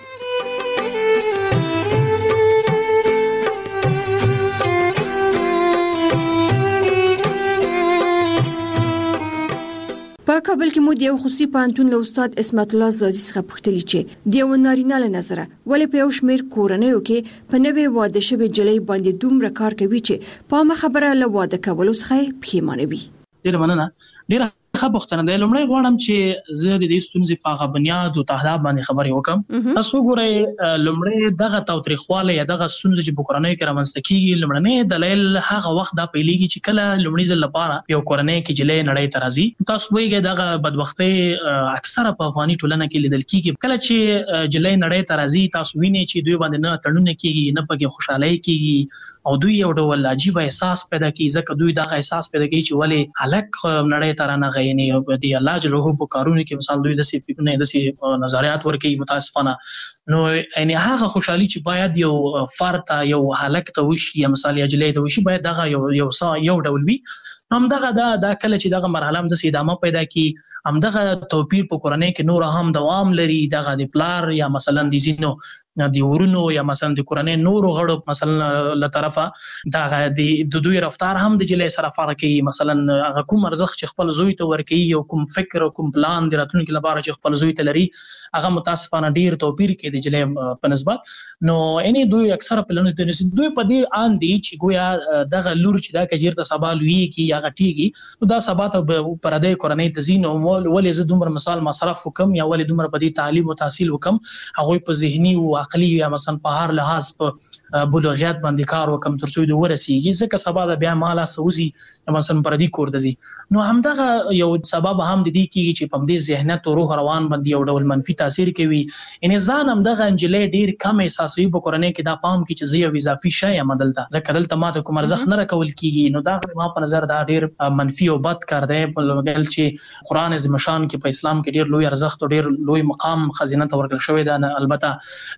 په کابل کې مو د یو خصوصي پوهنتون له استاد اسمت الله زازي څخه پوښتنه چې د یو نارینه له نظره ولې په یو شمېر کورنیو کې په نوې واده شوې جلۍ باندې دومره کار کوي چې په ما خبره له واده کولو څخه پښیمانه وي. ډیر مننه ډیر ښه پوښتنه ده. لومړی غواړم چې زه د دې ستونزې په هغه بنیاد او تهداب باندې خبرې وکم. تاسو ګورئ لومړی دغه تاوتریخوالی یا دغه ستونزې چې په کورنۍ کې رامنځته کېږي لومړنی دلیل هغه وخت دا پیلېږي چې کله لومړي ځل لپاره یو کورنۍ کې جلۍ نړۍ ته راځي. تاسو پوهېږئ دغه بدبختۍ اکثره په افغاني ټولنه کې لیدل کېږي. کله چې جلۍ نړۍ ته راځي تاسو وینئ چې دوی باندې نه تړونه کېږي نه پکې خوشحالۍ کېږي او دوی یو ډول عجیب احساس پیدا کوي ځکه دوی دغه احساس پیدا کوي چې ولې هلک نړۍ ته رانغی یعنی د الله جل جلاله په کارونو کې مثال دوی داسې فکرونه داسې نظریات ورکوي متاسفانه نو یعنی هغه خوشحالي چې باید یو فرد ته یو هلک ته وشي یا مثال یا جلۍ ته وشي باید دغه یو یو یو ډول وي. همدغه دا دا کله چې دغه مرحله هم د ادامه پیدا کی همدغه توپیر په کورنۍ کې نور هم دوام لري دغه د پلار یا مثلا د زینو د ورونو یا مثلا د کورنۍ نورو غړو مثلا له طرفه دغه د دوی رفتار هم د جلۍ سره فرق کوي. مثلا هغه کوم ارزښت چې خپل زوی ته ورکوي او کوم فکر او کوم پلان د راتلونکي لپاره چې خپل زوی ته لري هغه متاسفانه ډیر توپیر کوي د جلۍ په نسبت. نو یعنی دوی اکثره پلانونه د دوی په دې آن دي چې گویا دغه لور چې دا کجیر ته سبا لوي کی یا غټيږي نو دا سبا ته پر دې کورنۍ ته زینو ولې زه دومره مثال مصرف وکم یا ولې دومره په دې تعلیم او تحصیل وکم هغه په ذهني او عقلي یا مثلا په هر لحاظ په بلوغیت باندې کار وکم تر څو د ورسیږي ځکه سبا د بیا مالا سوزي مثلا پر دې کور دزي. نو همدغه یو سبب هم د دې کېږي چې په دې ذهنیت او روح روان باندې یو ډول منفي تاثیر کوي. ان ځان هم دغه انجلې ډیر کم احساسوي په کورنۍ کې دا پام کې چې زه یو اضافي شی یم دلته ځکه دلته ماته کوم ارزښت نه راکول کېږي. نو دا ما په نظر دا ډیر منفي او بد کار دی په لګل چې قران عظیم شان کې په اسلام کې ډیر لوی ارزښت او ډیر لوی مقام خزینه ته ورکړل شوی دا البته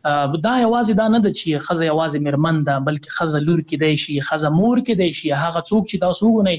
دا یوازې دا نه ده چې خزه یوازې مرمن ده بلکې خزه لور کې دی شي خزه مور کې دی شي هغه څوک چې تاسو وګورئ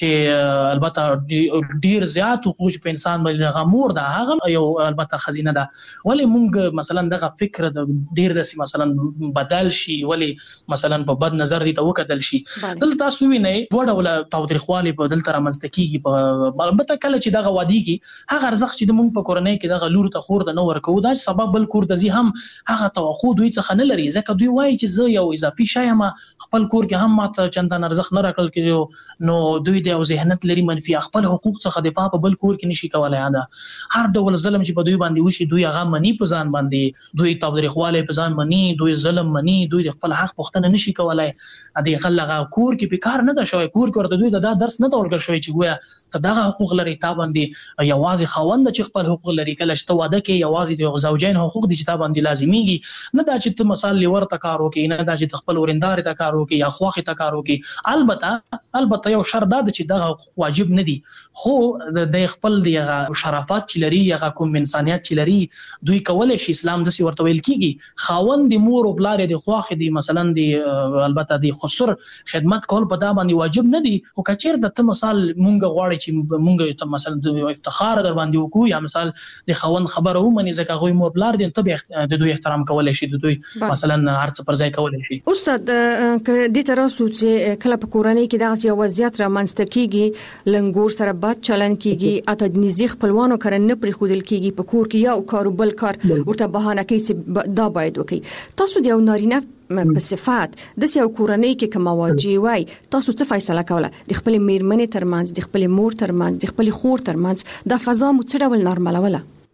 چې البته ډیر زیات حقوق په انسان باندې غمور ده هغه یو البته خزینه ده. ولې مونږ مثلا دغه فکر ډیر رسي مثلا بدل شي ولې مثلا په بد نظر دي ته وکتل شي دلته تاسو وینئ دوه ډول تاوتریخوالي په دلته رامنځته کیږي په البته کله چې دغه وادي کې هغه ارزښت چې مونږ په کورنۍ کې دغه لور ته خور د نو ورکو دا سبب بل کور د زی هم هغه توقع دوی څخه نه لري ځکه دوی وایي چې زه یو اضافي شی یم خپل کور کې هم ماته چندان ارزښت نه راکړل کېږي نو دوی د ذهنیت لري منفي خپل حقوق څخه دفاع په بل کور کې نشي کولای. دا هر ډول ظلم چې په دوی باندې وشي دوی هغه منی په ځان باندې دوی تاوتریخواله په ځان منی دوی ظلم منی دوی د خپل حق پوښتنه نشي کولای. د خلغه کور کې په کار نه ده شوی کور کې ورته دوی دا درس نه ورکړل شوی چې ګویا ته دغه حقوق لري تا باندې یوازې خوند چې خپل حقوق لري کله چې ته واده کې یوازې د زوجین حقوق دي چې تا باندې لازميږي نه دا چې ته مثال لور ته کار وکې نه دا چې خپل ورندار ته کار وکې یا خوخه ته کار وکې. البته البته یو شرط دا چې دغه واجب نه دي خو د خپل دغه شرافت چې لري یا کوم انسانيت چې لري دوی کولای شي اسلام د سی ورته ویل کیږي خوند د مور او بلار د خوخه دي مثلا د البته د خسر خدمت کول په دا باندې واجب نه دي خو کچیر د ته مثال مونږ غواړي چې مونږ ته مثلا د افتخار در باندې وکړو یا مثال د خوند خبره ومني ځکه غوي مور بلار دي ته د دوی احترام کولای شي د دوی مثلا هرڅ پر ځای کولای شي. استاد د تراسو چې کله په کورنۍ کې دغه یو وضعیت را منځته کیږي لنګور سره بد چلن کیږي اته د نږدې خپلوانو کړه نه پرې خودل کیږي په کور کې یا کاروبل کار ورته بهانه کوي چې دا باید وکړي. تاسو د یو نارینه په صفات د یو کورنۍ کې کوم واجب وای تاسو څه فیصله کوله د خپل میرمنې ترمنځ د خپل مور ترمنځ د خپل خور ترمنځ د فضا مو څه ډول نارملوله؟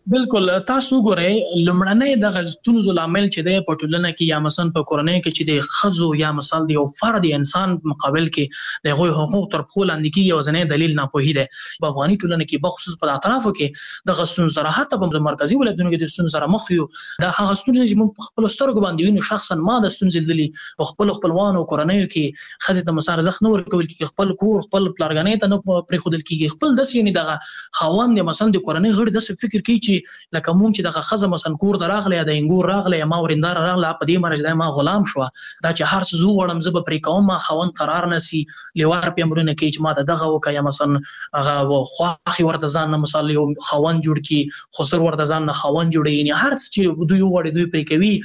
بالکل تاسو ګورئ لمړنۍ د غزتونو لامل چې د پټولنه کې یا مثلا په کورنۍ کې چې د خزو یا مثال دی او فرد انسان مقابل کې د غوي حقوق تر خپل اندکی یو ځنې دلیل نه پوهی دی په افغاني ټولنه کې بخصوص په اطرافو کې د غزتون سره حتی په مرکزی ولایتونو کې د ستون سره مخ یو د هغه ستون چې موږ خپل سترګو باندې وینو شخصا ما د ستون زللی په خپل خپلوانو کورنۍ کې خزه د مسار زخ نور کول کې خپل کور خپل پلارګنې ته نو پرې خودل کېږي خپل د سینې دغه خوان د مثلا د کورنۍ غړي د فکر کوي چې لکه مونږ چې دغه خزه مثلا کور دراغله یا د انګور راغله یا ما ورندار راغله په دې مرز د ما غلام شو دا چې هر څه زو غړم زب پرې کوم ما خوان قرار نسی لیوار په امرونه کې چې ما دغه وکا یا مثلا هغه خواخي ورته ځان نه مثال یو خوان جوړ کی خسر ورته ځان نه خوان جوړي یعنی هر څه چې دوی وړي دوی پرې کوي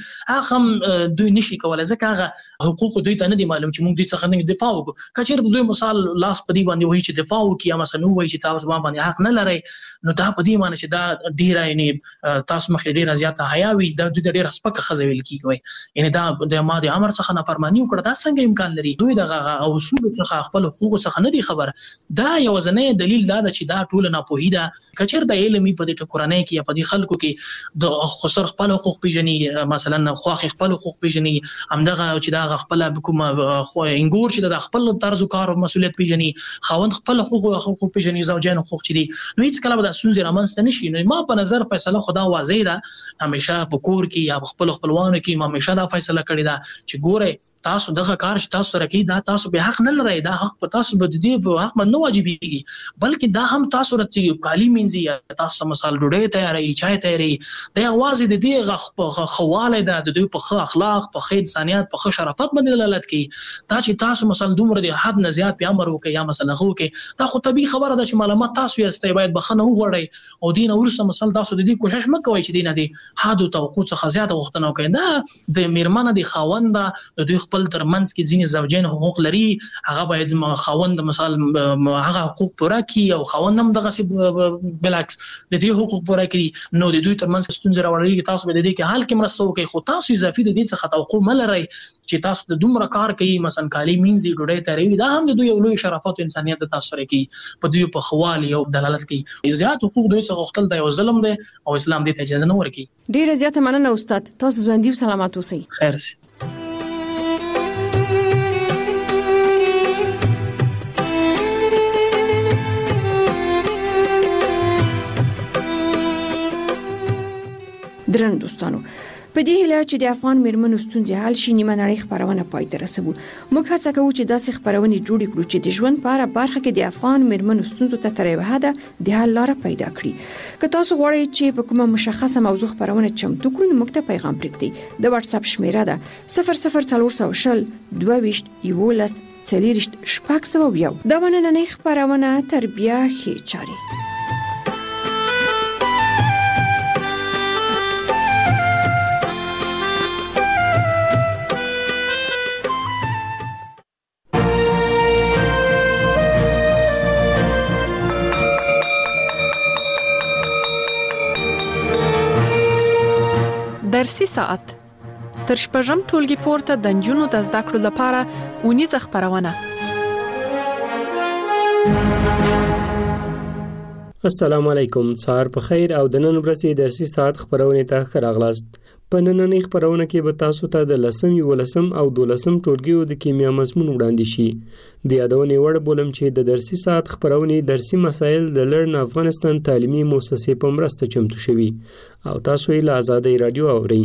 هغه دوی نشي کولای ځکه هغه حقوق دوی ته نه دي معلوم چې مونږ دې څخه نه دفاع وکړو کچېر دوی مثال لاس په دې باندې وایي چې دفاع وکړي یا مثلا وایي چې تاسو باندې حق نه لري نو دا په دې معنی چې دا ډیر یعنی تاسو مخې ډیر زیاته حیا وي دا د ډیر سپکه خزه ویل کیږي یعنی دا د ماده امر څخه نافرمانی وکړه دا څنګه امکان لري دوی دغه اصول څخه خپل حقوق څخه نه دي خبر دا یو ځنې دلیل دا چې دا ټول نه پوهیدا کچېر د علمي په دې کورنۍ کې یا په دې خلکو کې د خسر خپل حقوق پیژني مثلا خواخ خپل حقوق پیژني همدغه چې دا خپل کوم خو انګور چې د خپل طرز کار او مسولیت پیژني خاوند خپل حقوق حقوق پیژني زوجین حقوق چې دي نو هیڅ کله به د سونځ رامنځته نشي نو ما په نظر فیصله خدا واضح ده همیشه په کور کې یا خپل خپلوانو کې ما همیشه دا فیصله کړې ده چې ګوره تاسو دغه کار چې تاسو سره کوي دا تاسو به حق نه لرئ دا حق په تاسو به دي په حق نه واجبېږي بلکې دا هم تاسو رته کالی منځي تاسو مثال ډوډۍ تیارې چای تیارې د اواز د دې خواله ده د دوی په خ اخلاق په خ انسانيت په خ شرافت باندې دلالت کوي دا چې تاسو مثلا دومره د حد نه زیات په امر وکي یا مثلا خو کې دا خو طبيعي خبره ده چې معلومات تاسو یې استای باید بخنه وغوړی او دین ورسره مثلا تاسو د دې کوشش مکوئ چې دین دي حد او توقع څخه زیات وختونه کوي دا د میرمنه د خاوند د دوی خپل ترمنځ کې ځینې زوجین حقوق لري هغه باید خاوند مثال هغه حقوق پوره کړي او خاوند هم دغه بلعکس د دې حقوق پوره کړي نو د دوی ترمنځ ستونزې راوړي تاسو به د دې کې حل کې مرسته وکړي خو تاسو اضافي د دې څخه توقع ملرئ چې تاسو د دومره کار کوي مثلا کالی مینځي ډوډۍ تیاروي دا هم د دوی یو لوی شرافت او انسانيت د تاسو سره کوي په دوی په خوالي او دلالت کوي زیات حقوق دوی څخه غوښتل د یو ظلم دی او اسلام دې ته اجازه نه ورکوي ډیره زیاته مننه استاد تاسو ژوندۍ او سلامات اوسئ خیر سي درن دوستانو په دې هیله چې د افغان میرمنو ستونزې حل شي نیمه نړۍ خبرونه پای ته رسوو موږ هڅه کوو چې داسې خبرونه جوړ کړو چې د ژوند په اړه برخه کې د افغان میرمنو ستونزو ته تر یوه حده د حل لاره پیدا کړي که تاسو غواړئ چې په کومه مشخصه موضوع خبرونه چمتو کړو نو موږ ته پیغام پرېږدئ د واتس اپ شمیره ده صفر صفر څلور سوه شل دوه ویشت یولس څلوېښت شپږ سوه یو دا نننۍ خبرونه تربیه ښې چارې درسي ساعت تر شپږم ټولګي پورته د نجونو د زده کړو لپاره اونیزه خبرونه. السلام علیکم سهار په خیر او د نن ورځې درسي ساعت خبرونه ته راغلاست. په نننۍ خبرونه کې به تاسو ته د لسم یولسم او دولسم ټولګیو د کیمیا مضمون وړاندې شي. د یادونې وړ بولم چې د درسي ساعت خبرونه درسي مسایل د لرن افغانستان تعلیمي مؤسسې په مرسته چمتو شوي او تاسو یې له آزادۍ رادیو اورئ.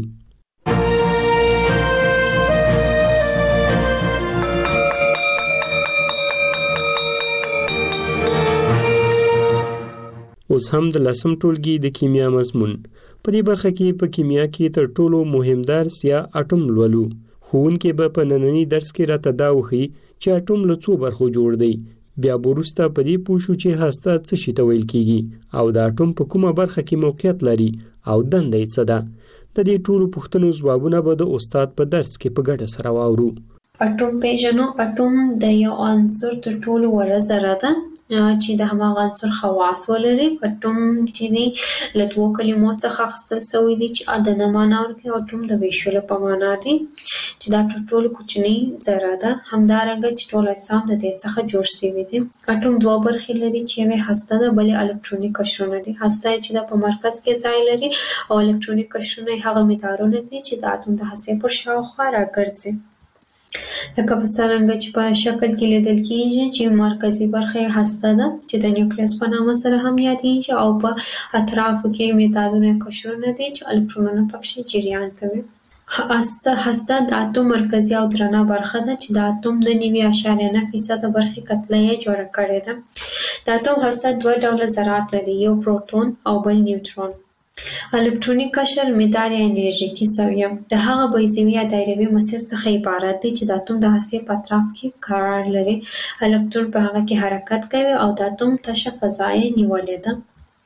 اوس هم د لسم ټولګي د کیمیا مضمون په دې برخه کې په کیمیا کې تر ټولو مهم درس یا اټوم لولو. ښوونکی به په نننۍ درس کې راته دا وښيي چې اټوم له څو برخو جوړ دی. بیا به وروسته په دې پوه شو چې هسته څه شي ته ویل کېږي او د اټوم په کومه برخه کې موقعیت لري او دنده یې څه ده. د دې ټولو پوښتنو ځوابونه به د استاد په درس کې په ګډه سره واورو. اټوم پیژنو. اټوم د یو عنصر تر ټولو وړه ذره ده چې د هماغه عنصر خواص ولري. اټوم چې دی له دوو کلمو څخه اخیستل شوی دی چې د نه معنا ورکوي. اټوم د ویشلو په معنا دی چې دا ټول کوچني ذره ده، همدارنګه چې ټول اجسام د دې څخه جوړ شوي دي. اټوم دوه برخې لري چې یوه هسته ده، بلې الکتروني قشرونه دي. هسته چې د په مرکز کې ځای لري او الکتروني قشرونه هغه مدارونه دي چې د اتوم د هستې پر شاوخوا راګرځي. لکه په څرنګه چې په شکل کې لیدل کېږي چې مرکزي برخه هسته ده چې د نیوکلیس په نامه سره هم یادېږي او په اطرافو کې مدارونه قشرونه دي چې الکترونونه پکې جریان کوي. هسته هسته د اتوم مرکزي او درنه برخه ده چې د اتوم د نوي اعشاریه نه فیصده برخې کتله یې جوړه کړې ده. د اتوم هسته دوه ډوله ذرات لري، یو پروتون او بل نیوترون. الکتروني قشر مدار یا انرژیکي سویه د هغه بیضوي یا دایروي مسیر څخه عبارت دی چې د اتوم د هستې په اطراف کې قرار لري. الکترون په هغه کې حرکت کوي او د اتوم تشه فضا یې نیولې ده.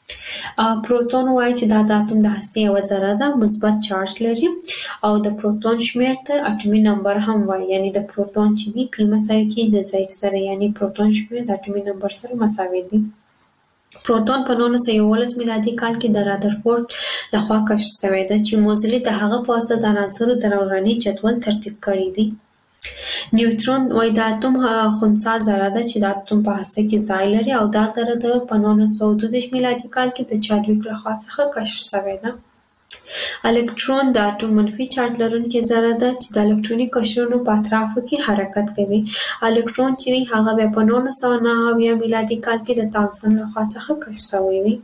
پروتون وایي چې دا د اتوم د هستې یوه ذره ده، مثبت چارج لري او د پروتون شمېر ته اټومي نمبر هم وایي، یعنی د پروتون چې دی پی مساوي کېږي د زید سره، یعنی پروتون شمېر د اټومي نمبر سره مساوي دی. پروتون په نولس سوه یوولس میلادي کال کې د رادرفورد لخوا کشف شوی ده چې موزلي د هغه په واسطه د عناصرو د دوراني جدول ترتیب کړی دی. نیوترون وایي د اتوم خنثی ذره ده چې د اتوم په هسته کې ځای لري او دا ذره د په نولس سوه دوه دېرش میلادي کال کې د چادویک لخوا څخه کشف شوی ده. الکترون د اتوم منفي چارج لرونکې ذره ده چې د الکتروني قشرونو په اطرافو کې حرکت کوي. الکترون چې دی هغه بیا په نولس سوه نهه اویا میلادي کال کې د تامسون لخوا څخه کشف شوی دی.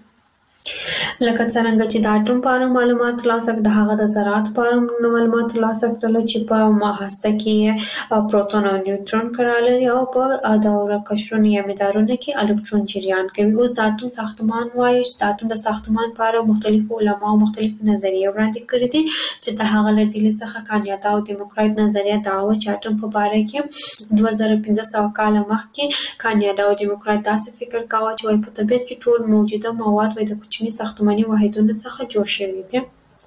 لکه څرنګه چې د اتوم په اړه معلومات ترلاسه کړل، د هغه د ذراتو په اړه معلومات ترلاسه کړل چې په هسته کې پروتون او نیوترون قرار لري او په دوره قشرونو یا مدارونو کې الکترون جریان کوي. اوس د اتوم ساختمان وایي چې د اتوم د ساختمان په اړه مختلفو علماو مختلفې نظریې وړاندې کړې دي چې د هغه له ډلې څخه کانیاتا او دیموکرایت نظریه دا وه چې اتوم په باره کې دوه زره پنځه سوه کاله مخکې کانیاتا او دیموکرایت داسې فکر کاوه چې وایي په طبیعت کې ټول موجوده مواد وایي د کوچني ساختماني واحدونو څخه جوړ شوي دي.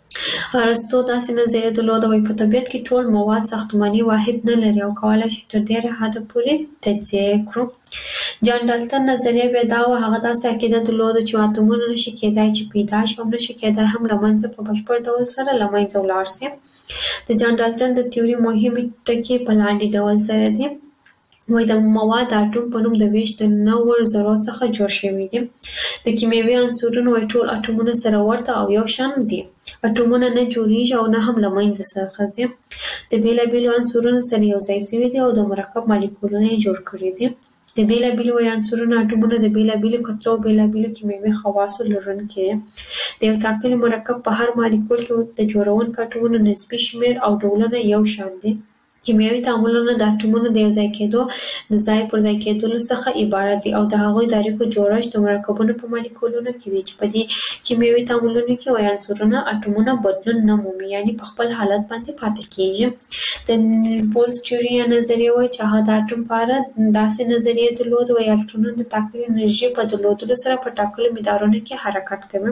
ارسطو داسې نظریه درلوده وایي په طبیعت کې ټول مواد ساختماني واحد نه لري او کولی شي تر ډېره حده پورې تجزیه یې کړو. جان ډالټن نظریه بیا دا وه، هغه داسې عقیده درلوده چې اتومونه نشي کېدای چې پیدا شي او نشي کېدای هم له منځه په بشپړ ډول سره له منځه ولاړ سي. د جان ډالټن د تیوري مهمې ټکي په لاندې ډول سره دي. وایي د مواد د اټوم په نوم د ویش د نوو ذرو څخه جوړ شوي دي. د کیمیاوي عنصرونو وایي ټول اټومونه سره ورته او یو شان دي. اټومونه نه جوړیږي او نه هم له منځه څخه ځي. د بېلابېلو عنصرونو سره یو ځای شوي دي او د مرکب مالیکولونه یې جوړ کړي دي. د بېلابېلو وایي عنصرونو اټومونه د بېلابېلو کتلو او بېلابېلو کیمیاوي خواصو لرونکي دي. د یو ټاکلي مرکب په هر مالیکول کې د جوړونکو اټومونو نسبي شمېر او ډولونه یو شان دي. کیمیاوي تعاملونه د اټومونو د یو ځای کېدو د ځای پر ځای کېدلو څخه عبارت دي او د هغوی د اړیکو جوړښت د مرکبونو په مالیکولونو کې دی چې په دې کیمیاوي تعاملونو کې وایي عنصرونه اټومونه بدلون نه مومي، یعنې په خپل حالت باندې پاتې کېږي. د نیلز بولز تیوري یا نظریه وایي چې هغه د اټوم په اړه داسې نظریه درلوده وایي الکترونونه د ټاکلې انرژي په درلودلو سره په ټاکلو مدارونو کې حرکت کوي.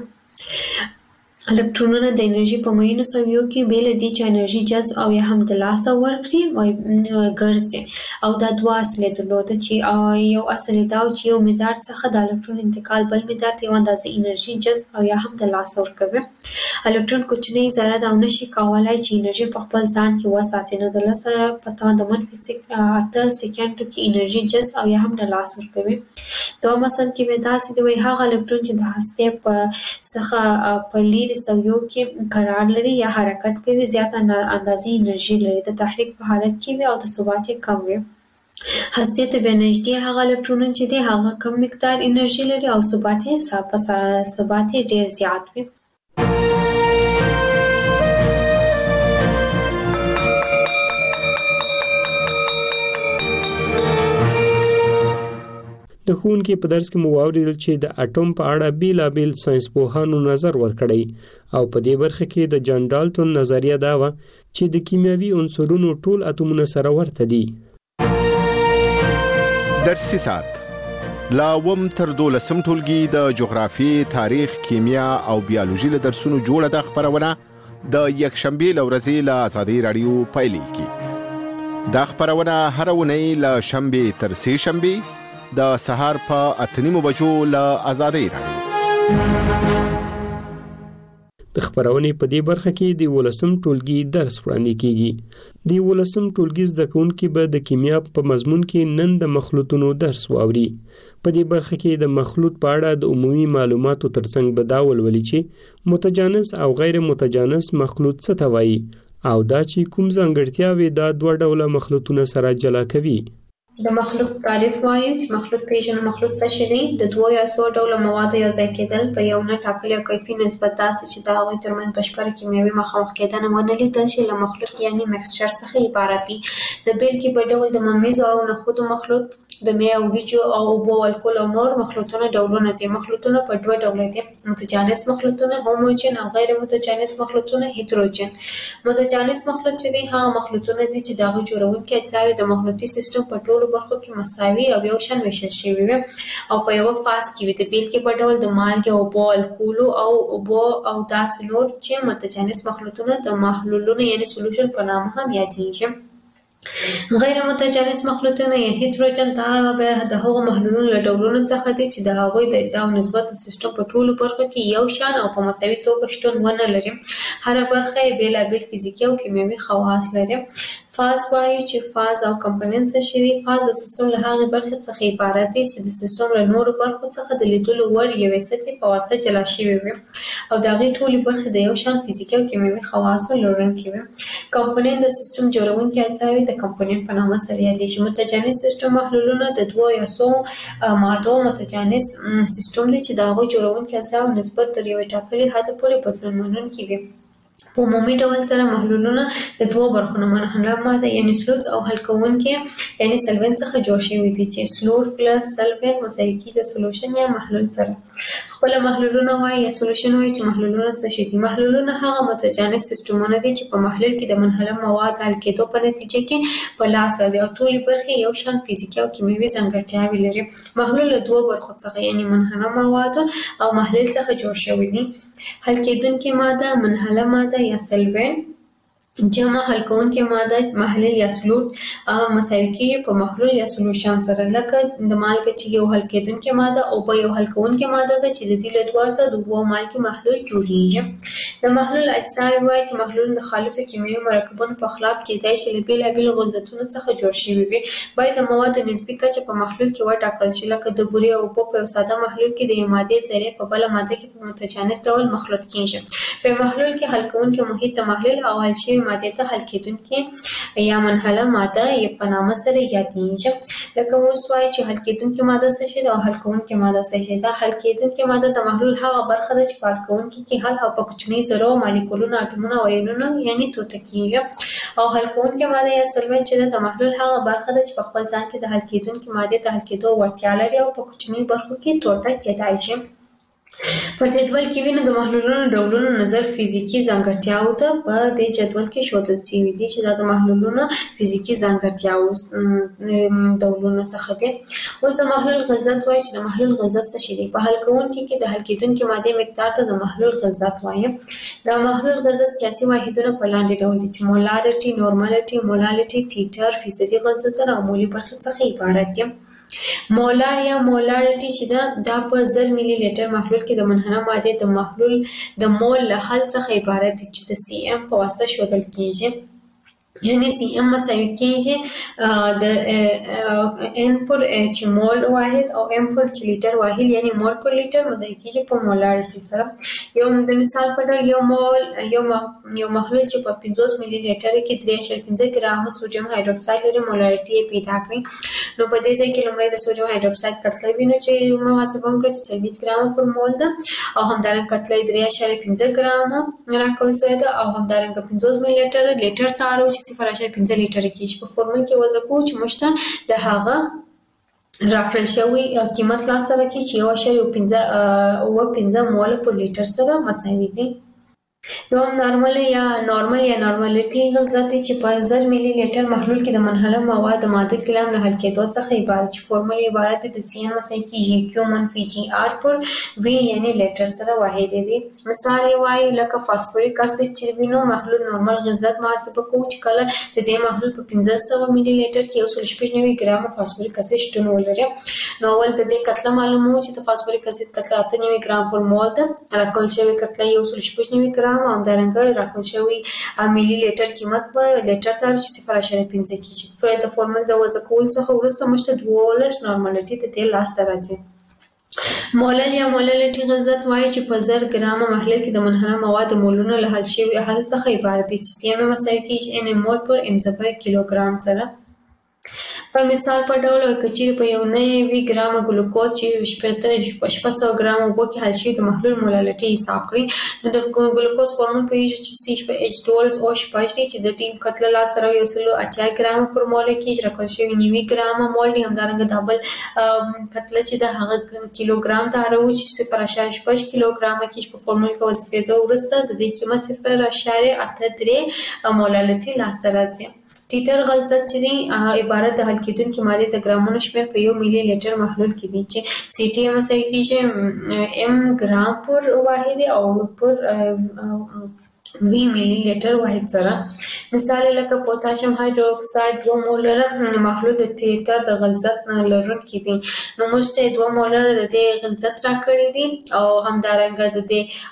الکترونونه د انرژي په معینو سویو کې بې له دې چې انرژي جذب او یا هم د لاسه ورکړي ګرځي. او دا دوه اصلې درلوده چې یو اصل یې دا و چې یو مدار څخه د الکترون انتقال بل مدار ته یوه اندازه انرژي جذب او یا هم د لاسه ورکوي. الکترون کوچنۍ ذره ده او نشي کولی چې انرژي په خپل ځان کې وساتي، نو د لسه په توان د منفي اته سکنډو کې انرژي جذب او یا هم د لاسه ورکوي. دوه مثل کې به داسې دی وایي هغه الکترون چې د هستې په څخه په لیرې سویو کې قرار لري یا حرکت کوي زیات اندازې انرژي لري، د تحریک په حالت کې وي او د ثبات یې کم وي. هستې ته بیا نږدې هغه الکترونونه چې دی هغه کم مقدار انرژي لري او ثبات یې ثبات یې ډېر زیات وي. د ښوونکي په درس کې مو واورېدل چې د اټوم په اړه بیلابیل ساینسپوهانو نظر ورکړی او په دې برخه کې د جان ډالټن نظریه دا وه چې د کیمیاوي عنصرونو ټول اتومونه سره ورته دي. درسي ساعت لا اووم تر دولسم ټولګي د جغرافیې، تاریخ، کیمیا او بیالوژي له درسونو جوړه ده خپرونه د یکشنبې له ورځې له ازادۍ راډیو پیلېږي. دا خپرونه هره اونۍ له شنبې تر سې شنبې د سهار په اته نیمو بجو له ازادۍ راډیو. د خبرونې په دې برخه کې د ولسم ټولګي درس وړاندې کیږي د ولسم ټولګي زده کوونکي به د کیمیا په مضمون کې نن د مخلوطونو درس واوري په دې برخه کې د مخلوط په اړه د عمومي معلوماتو ترڅنګ به دا ولولي چې متجانس او غیر متجانس مخلوط څه ته وایي او دا چې کوم ځانګړتیاوې دا دوه ډوله مخلوطونه سره جلا کوي د مخلوط تعریف وایي مخلوط پیژنو مخلوط څه شی دی د دوه یا څو ډوله موادو یو ځای کېدل په یو نه ټاکلي کیفي نسبت داسې چې د هغوی ترمنځ بشپړه کیمیاوي مخامخ کېدنه ونه لیدل شي له مخلوط یعنی مکسچر څخه عبارت دي د بیلګې په ډول د ممیزو او نخودو مخلوط د می او وریجو او اوبو الکول او نور مخلوطونه ډولونه دي مخلوطونه په دوه ډوله دي متجانس مخلوطونه هوموجن او غیر متجانس مخلوطونه هیتروجن متجانس مخلوط چې دي هغه مخلوطونه دي چې د هغوی جوړونکي اجزاوې د مخلوطي سیستم په ټولو برخو کې مساوي او یو شان ویشل شوي وي او په یوه فاز کې وي د بیلګې په ډول د مالګې اوبو الکولو او اوبو او داسې نور چې متجانس مخلوطونه د محلولونو یعنی سولوشن په نامه هم یادېږي غیر متجانس مخلوطونه یا هیتروجن دا به د هغو محلولونو له ډولونو څخه دي چې د هغوی د اجزاو نسبت د سیستم په ټولو برخو کې یو شان او په مساوي توګه شتون ونه لري هره برخه یې بېلابېل فزیکي او کیمیاوي خواص لري فاز وایي چې فاز او کمپوننټ څه شي دي فاز د سیستم له هغې برخې څخه عبارت دی چې د سیستم له نورو برخو څخه د لیدلو وړ یوې سطحې په واسطه جلا شوي وي او د هغې ټولې برخې د یو شان فزیکي او کیمیاوي خواصو لرونکي وي کمپوننټ د سیستم جوړونکي اجزاوې د کمپوننټ په نامه سره یادېږي متجانس سیستم محلولونه د دوو یا څو مادو متجانس سیستم دی چې د هغوی جوړونکي اجزاو نسبت تر یوې ټاکلې حده پورې بدلون منونکي وي په عمومي ډول سره محلولونه د دوو برخو نه منحله ماده یعنی سلوټ او حل کوونکي یعنی سلوینټ څخه جوړ شوي دي چې سلوټ پلس سلوینټ مساوي کیږي د سولوشن یا محلول سره خپل محلولونه وایي یا سولوشن وایي چې محلولونه څه شي دي محلولونه هغه متجانس سیستمونه دي چې په محلول کې د منحله مواد حل کېدو په نتیجه کې په لاس راځي او ټولې برخې یو شان فزیکي او کیمیاوي ځانګړتیاوې لري محلول له دوو برخو څخه یعنی منحله مواد او محلول څخه جوړ شوی دي حل کېدونکې ماده منحله ماده یا سلوینټ جمع حل کوونکې ماده محلول یا سلوټ مساوي کیږي په محلول یا سولوشن سره لکه د مالګې چې یو حل کېدونکې ماده او په یو حل کوونکې ماده ده چې د دې له دواړو څخه د اوبو او مالګې محلول جوړیږي د محلول اجزاوې وایي چې محلول د خالصو کیمیاوي مرکبونو په خلاف کېدای شي له بېلابېلو غلظتونو څخه جوړ شوي وي باید د موادو نسبي کچه په محلول کې وټاکل شي لکه د بورې او اوبو په یو ساده محلول کې د یوې مادې ذرې په بله ماده کې په متجانس ډول مخلوط کېږي په محلول کې حل کوونکي محیط د محلول او حل شوي مادې ته حل کېدونکې یا منحله ماده یې په نامه سره یادېږي لکه اوس وایي چې حل کېدونکې ماده څه شی ده او حل کوونکې ماده څه شی ده حل کېدونکې ماده د محلول هغه برخه ده چې په حل کوونکي کې حل او په کوچنۍ ذرو مالیکولونه اټومونه او ایونونه یعنې توته کېږي او حل کوونکې ماده یا سولوینټ چې ده د محلول هغه برخه ده چې په خپل ځان کې د حل کېدونکې مادې ته حل کېدو وړتیا لري او په کوچنیو برخو کې ټوټه کېدای شي په جدول کې وینو د محلولونو ډولونو نظر فزیکي ځانګړتیاو ته په دې جدول کې ښودل شوي دي چې دا د محلولونو فزیکي ځانګړتیاو ډولونه څخه دي اوس د محلول غلظت وایي چې د محلول غلظت څه شی دی په حل کوونکي کې د حل کېدونکې مادې مقدار ته د محلول غلظت وایي د محلول غلظت قیاسي واحدونه په لاندې ډول دي چې مولارټي نورمالټي مولالټي ټیټر فیصدي غلظتونه او مولي برخې څخه عبارت دي مولار یا مولارټي چې ده دا په زر ملي لیټر محلول کې د منحله مادې د محلول د مول له حل څخه عبارت دي چې د سی ام په واسطه ښودل کېږي یعنی سی ام مساوي کېږي د ان پر اچ مول واحد او ام پر لیټر واحد یعنی مول پر لیټر مساوي کېږي په مولارټي سره یو د مثال په ډول یو مول یو یو محلول چې په پنځوس ملي لیټر کې درې اعشاریه پنځه ګرامه سوډیم هایدروکساید لري مولارټي یې پیدا کړئ نو په دې ځای کې لومړی د سوډیم هایدروکساید کتله وینو چې محاسبه وکړه چې څلوېښت ګرامه پر مول ده او همدارنګه کتله یې درې اعشاریه پنځه ګرامه راکول شوې ده او همدارنګه پنځوس ملي لیټر لیټر ته اړوي چې صفر اعشاریه پنځه لیټره کېږي په فورمول کې وضع کوو چې موږ ته د هغه راکړل شوی قیمت لاسته راکړي چې یو اعشاریه اووه پنځه موله پر لیټر سره مساوي دي یو نارمل یا نارمل یا نارمالټي غلظت چې په زر ملي لیټر محلول کې د منحله مواد د معادل کلام له حل کېدو څخه عبارت چې فورمول عبارت د سی ان مساوي کیږي کیو منفي جی آر پر وی یعنی لیټر سره واحد دی. مثال وایي لکه فاسفوریک اسید چې وینو محلول نارمل غلظت محاسبه کوو چې کله د دې محلول په پنځه سوه ملي لیټر کې یو سل شپږ نوي ګرام فاسفوریک اسید شتون ولري. نو اول د دې کتله معلومو چې د فاسفوریک اسید کتله اته نوي ګرام پر مول ده، راکول شوی کتله یو سل شپږ نوي ګرام او همدارنګه راکول شوی ملي لیټر قیمت په لیټر تر چې صفر اعشاریه پنځه کیږي. فعل د فورمول د وضع کول څخه وروسته موږ ته دولس نارمالټي د دې لاسته راځي. مولل یا موللټي غلظت وایي چې په زر ګرامه محلول کې د منحله مواد مولونه له حل شوي حل څخه عبارت دي چې سی ام مساوي کیږي ان مول پر ان ضرب کیلوګرام سره. په مثال په ډول کچیر په یو نوي ګرام ګلوکوز چې شپږ سوه ګرام اوبو کې حل شوي د محلول موللټي حساب کړئ، نو د ګلوکوز فورمول پوهیږو چې سی په ایچ ډولس او شپږ دی چې د دې کتله لاس سره یو سل اتیا ګرام پر مول کې راکول شوی نوي ګرام مول دی. همدارنګه د بل کتله چې د هغه کیلوګرام ته راو چې صفر اعشاریه شپږ کیلوګرام کې په فورمول کې وظیفه وروسته د دې قیمت صفر اعشاریه اته درې موللټي لاسته راځي. ټیټر غلظت چې دی عبارت د حل کېدونکي مادې د ګرامونو شمېر په یو ملي لیټر محلول کې دی چې سی ټي ام مساوي کیږي ام ګرام پر واحد او پر وی ملي لیټر واحد سره. مثال لکه پوتاشیم هایدروکساید دوه مولره محلول د ټیټر د غلظت لرونکي دي، نو موږ ته دوه مولره د دې غلظت راکړي دي او همدارنګه د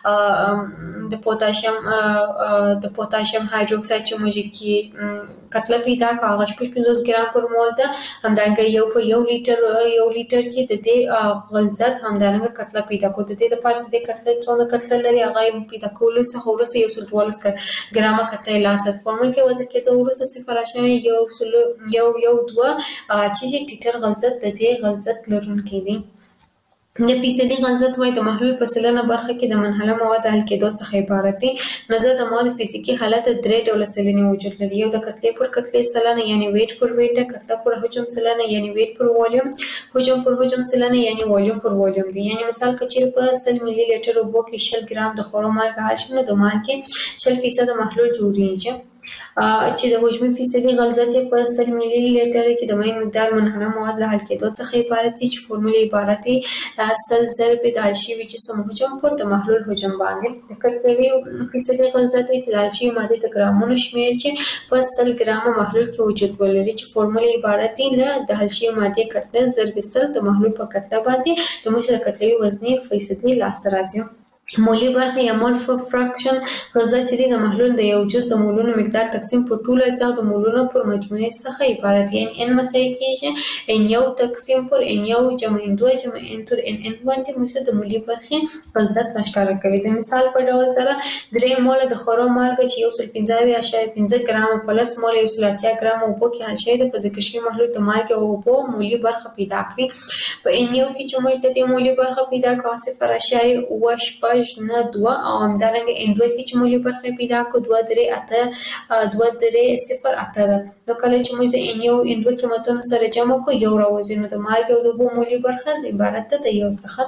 دې د پوتاشیم د پوتاشیم هایدروکساید چې موږ کې کتله پیدا کړه هغه شپږ پنځوس ګرام پر مول ده. همدارنګه یو په یو لیټر یو لیټر کې د دې غلظت همدارنګه کتله پیدا کړو. د دې لپاره د دې کتله څونه کتله لري هغه پیدا کولو څخه وروسته یو سل دولس ګرامه کتله لاسته فورمول کې وضع کېدو وروسته صفر اعشاریه یو سل یو یو دوه چې ټیټر غلظت د دې غلظت لرونکی دی. د فیصدي غلظت وایي د محلول په سلنه برخه کې د منحله مواد حل کېدو څخه عبارت دی. نظر د مواد فزیکي حالت درې ډوله سلنې وجود لري. یو د کتلې پر کتلې سلنه یعنی ویټ پر ویټ ده، کتله پر حجم سلنه یعنی ویټ پر والیوم، حجم پر حجم سلنه یعنی والیوم پر والیوم دی. یعنی مثال کچیر په سل ملي لیټر اوبو کې شل ګرام د خورو مالګه حل شي نو د مالګې شل فیصد محلول جوړیږي. چې د حجمي فیصدي غلظت په سل ملي لیټر کې د مایع مقدار منحله مواد له حل کېدو څخه عبارت دی چې فورمول عبارت دی سل ضرب د حل شوي جسم حجم پر د محلول حجم باندې. د کتلوي فیصدي غلظت دی چې د حل شوي مادې د ګرامونو شمېر چې په سل ګرامه محلول کې وجود ولري چې فورمول عبارت دی له د حل شوي مادې کتله ضرب سل د محلول په کتله باندې د موږ د کتلوي وزني فیصدي لاسته راځي. مولی برخه یا مول فراکشن غلظت چې د محلول د یو جز د مولونو مقدار تقسیم پر ټولو اجزاو د مولونو پر مجموعه څخه عبارت دی. ان ان مساوي کیږي ان یو تقسیم پر ان یو جمع ان دوه جمع ان تر ان ان باندې موږ د مولی برخه غلظت راښکاره کوي. د مثال په ډول سره درې موله د خورو مالګه چې یو سل پنځه اعشاریه پنځه ګرام پلس مول یو سل اتیا ګرام اوبو کې حل شوی د په ذکر شوي محلول د مالګې او اوبو مولی برخه پیدا کړي. په ان یو کې چې موږ د دې مولی برخه پیدا کړو صفر اعشاریه اوه شپږ نه دوه او همدارنګه ان دوه کې چې مولی برخه پیدا کړو دوه درې اته دوه درې صفر اته ده. نو کله چې موږ د ان یو ان دوه قیمتونه سره جمع کړو یو راوځي نو د مالګې او د اوبو مولی برخه عبارت ده د یو څخه.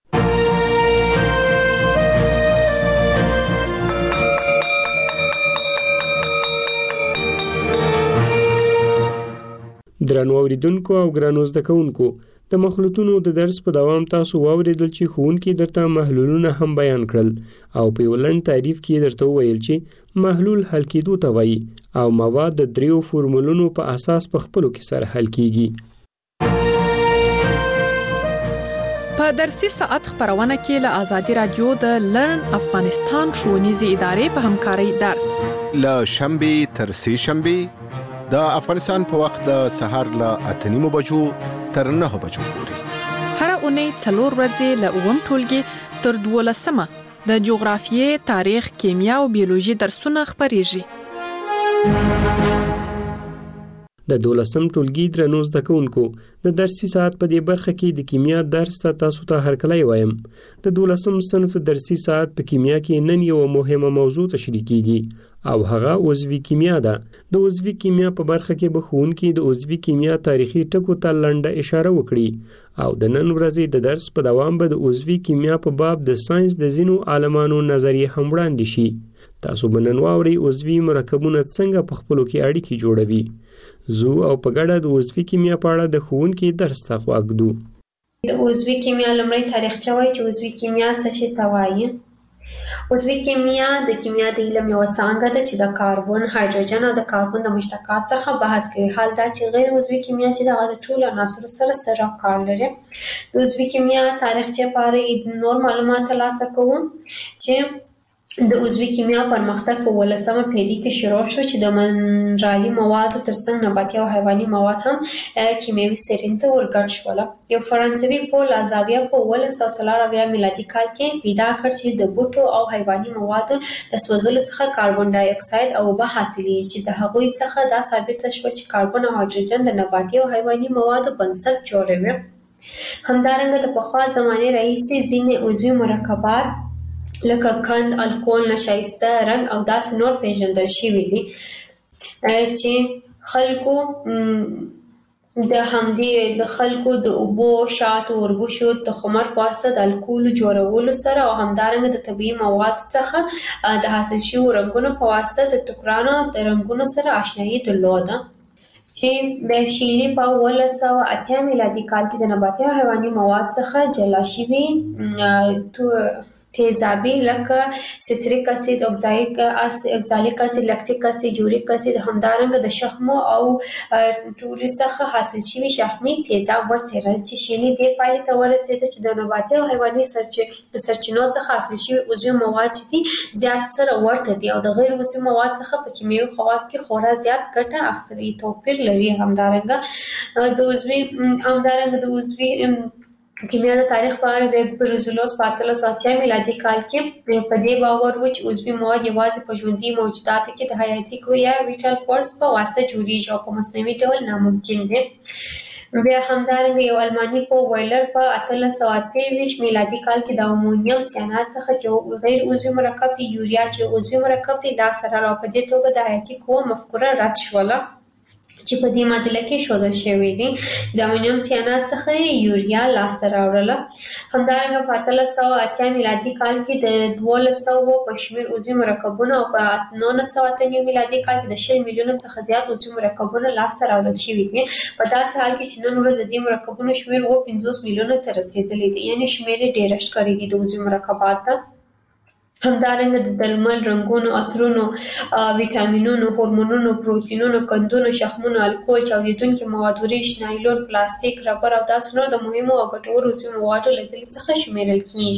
درنو اوریدونکو او ګرانو زده کوونکو، د مخلوطونو د درس په دوام تاسو واوریدل چې ښوونکي درته محلولونه هم بیان کړل او په یو لنډ تعریف کې درته وویل چې محلول حل کېدو ته وایي او مواد د دریو فورمولونو په اساس په خپلو کې سره حل کیږي. په درسي ساعت خبرونه کې له آزادي رادیو د لرن افغانستان ښوونیزې ادارې په همکارۍ درس له شنبې تر سې شنبې د افغانستان په وخت د سهار له اته نیمو بجو تر نهه بجو پورې هر اونۍ څلور ورځې له اووم ټولګي تر دولسمه د جغرافیې، تاریخ، کیمیا او بیولوژي درسونه خپریږي. د دولسم ټولګي درنو زده کوونکو، د درسي ساعت په دې برخه کې د کیمیا درس ته تاسو ته هرکلی وایم. د دولسم صنف درسي ساعت په کیمیا کې نن یو مهمه موضوع تشریح کیږي او هغه عضوي کیمیا ده. د عضوي کیمیا په برخه کې به ښوونکي د عضوي کیمیا تاریخي ټکو ته لنډه اشاره وکړي او د نن ورځې د درس په دوام به د عضوي کیمیا په باب د ساينس د ځینو عالمانو نظریې هم وړاندې شي. تاسو بنن واوري عضوي مرکبونه څنګه په خپلو کې اړیکې جوړوي. زو او په ګډه د عضوي کیمیا په اړه د ښوونکي درس ته غواږدو. د عضوي کیمیا لومړی تاریخچه وایي چې عضوي کیمیا څه شي ته وایي. عضوي کیمیا د کیمیا د علم یوه څانګه ده چې د کاربن، هایدروجن او د کاربن د مشتقات څخه بحث کوي. حال دا چې غیر عضوي کیمیا چې دغه د ټولو عناصرو سره سره کار لري. د عضوي کیمیا تاریخچه په اړه نور معلومات ترلاسه کوو چې د عضوي کیمیا پرمختګ په ولسمه پیړۍ کې شروع شو چې د منرالي موادو ترڅنګ نباتي او حیواني مواد هم کیمیاوي سرین ته ورګډ شول. یو فرانسوي پول ازاویه په اوولس سوه څلور اویا میلادي کال کې پیدا کړ چې د بوټو او حیواني موادو د سوځولو څخه کاربن ډای اکساید او اوبه حاصلېږي چې د هغوی څخه دا ثابته شوه چې کاربن او هایدروجن د نباتي او حیواني موادو بنسټ جوړوي. همدارنګه د پخوا زمانې راهیسې ځینې عضوي مرکبات لکه کند، الکول، نشایسته، رنګ او داسې نور پیژندل شوي دي چې خلکو د همدې د خلکو د اوبو، شاتو، وربشو، تخمر په واسطه د الکولو جوړولو سره او همدارنګه د طبیعي موادو څخه د حاصل شویو رنګونو په واسطه د ټوکرانو د رنګونو سره آشنایي درلوده چې د شیلي په اوولس سوه اتیا میلادي کال کې د نباتي او حیواني مواد څخه جلا شوي تیزابي لکه سیتریک اسید، اوکزالک اسید، اوکزالک اسید، لکتیک اسید، یوریک اسید، همدارنګه د شحمو او ټولو څخه حاصل شوي شحمي تیزاب وڅېړل چې شیلي دې پایلې ته ورسېده چې د نباتي او حیواني سرچینو څخه حاصل شوي عضوي مواد چې دي زیات سره ورته دي او د غیر عضوي مواد څخه په کیمیاوي خواص کې خورا زیات ګټه اخیستلي توپیر لري. همدارنګه د عضوي همدارنګه د عضوي کیمیا د تاریخ په اړه د برزولوس په اتلس سوه اتیا میلادي کال کې په دې باور و چې عضوي مواد یوازې په ژوندي موجوداتو کې د حیاتي قوې یا ویټال فورس په واسطه جوړیږي او په مصنوعي ډول ناممکن دي. بیا همدارنګه یو الماني پوه ویلر په اتلس سوه اته ویشت میلادي کال کې د امونیم سیانات څخه چې غیر عضوي مرکب دی یوریا چې عضوي مرکب دی لاس سره راو په دې توګه د حیاتي قوې مفکوره رد شوله چې په دې معادله کې ښودل شوي دي. د امونیم سیانات څخه یوریا لاسته راوړله. همدارنګه په اتلس سوه اتیا میلادي کال کې د دولس سوو په شمېر عضوي مرکبونه او په نولس سوه اته نوي میلادي کال کې د شل میلیونو څخه زیات عضوي مرکبونه لاسته راوړل شوي دي. په داسې حال کې چې نن ورځ د دې مرکبونو شمېر اووه پنځوس میلیونو ته رسېدلی دی، یعنې شمېر یې ډېرښت کړی دی د عضوي مرکباتو. همدارنګه د درمل، رنګونو، عطرونو، ویټامینونو، هورمونونو، پروتینونو، قندونو، شحمونو، الکول، چاودیدونکي مواد، وریښ، نایلون، پلاستیک، ربر او داسې نور د مهمو او ګټورو عضوي موادو له ډلې څخه شمیرل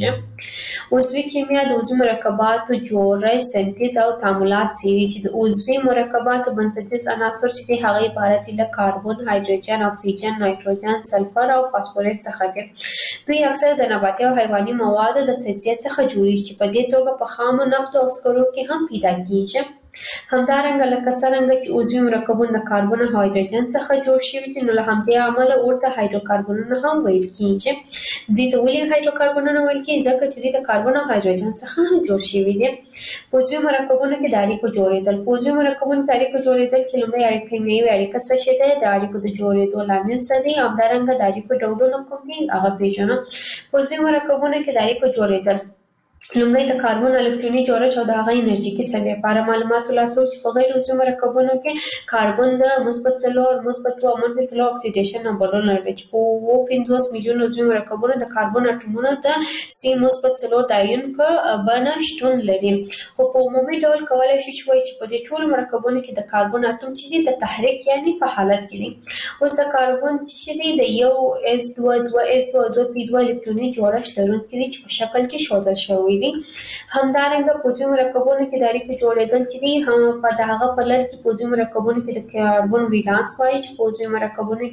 کیږي. عضوي کیمیا د عضوي مرکباتو جوړښت، سنتیز او تعاملات څېړي چې د عضوي مرکباتو بنسټیز عناصر چې دي هغه عبارت دي له کاربن، هایدروجن، اکسیجن، نایتروجن، سلفر او فاسفورس څخه دي. دوی اکثر د نباتي او حیواني موادو د تجزیه څخه جوړیږي چې په دې توګه په خامو نفتو او سکرو کې هم پیدا کیږي. همدارنګه لکه څرنګه چې عضوي مرکبونه د کاربن او هایدروجن څخه جوړ شوي دي نو له همدې امله ورته هایدروکاربنونه هم ویل کیږي. دوی ته ولې هایدروکاربنونه ویل کیږي؟ ځکه چې دوی د کاربن او هایدروجن څخه جوړ شوي دي. په عضوي مرکبونو کې د اړیکو جوړېدل په عضوي مرکبونو کې د اړیکو جوړېدل کې لومړی اړیکه کیمیاوي اړیکه څه شی دی، د اړیکو د جوړېدو لامل څه دی، همدارنګه د اړیکو ډولونه کوم دي هغه پیژنو. په عضوي مرکبونو کې د اړیکو جوړېدل لومړی د کاربن الکتروني جوړښت او د هغه انرژیکي سویې په اړه معلومات ترلاسه کړو چې په غیر عضوي مرکبونو کې کاربن د مثبت څلور، مثبت دوه او منفي څلور اکسیډیشن نمبرونه لري چې په اووه پنځوس میلیون عضوي مرکبونو د کاربن اټومونو د سی مثبت څلور د آیون په بڼه شتون لري. خو په عمومي ډول کولی شو چې وایي چې په دې ټولو مرکبونو کې د کاربن اټوم چې د تحریک یعنی په حالت کې دي. اوس د کاربن چې دی د یو اس دوه دوه اس دوه دوه پی دوه الکتروني جوړښت لرونکي دي چې په شکل کې ښودل شوی دي. همدارنګه په عضوي مرکبونو کې د اړیکو جوړېدل چې دي هم په دغه په لړ کې په عضوي مرکبونو کې د کاربن ولانس وایي چې په عضوي مرکبونو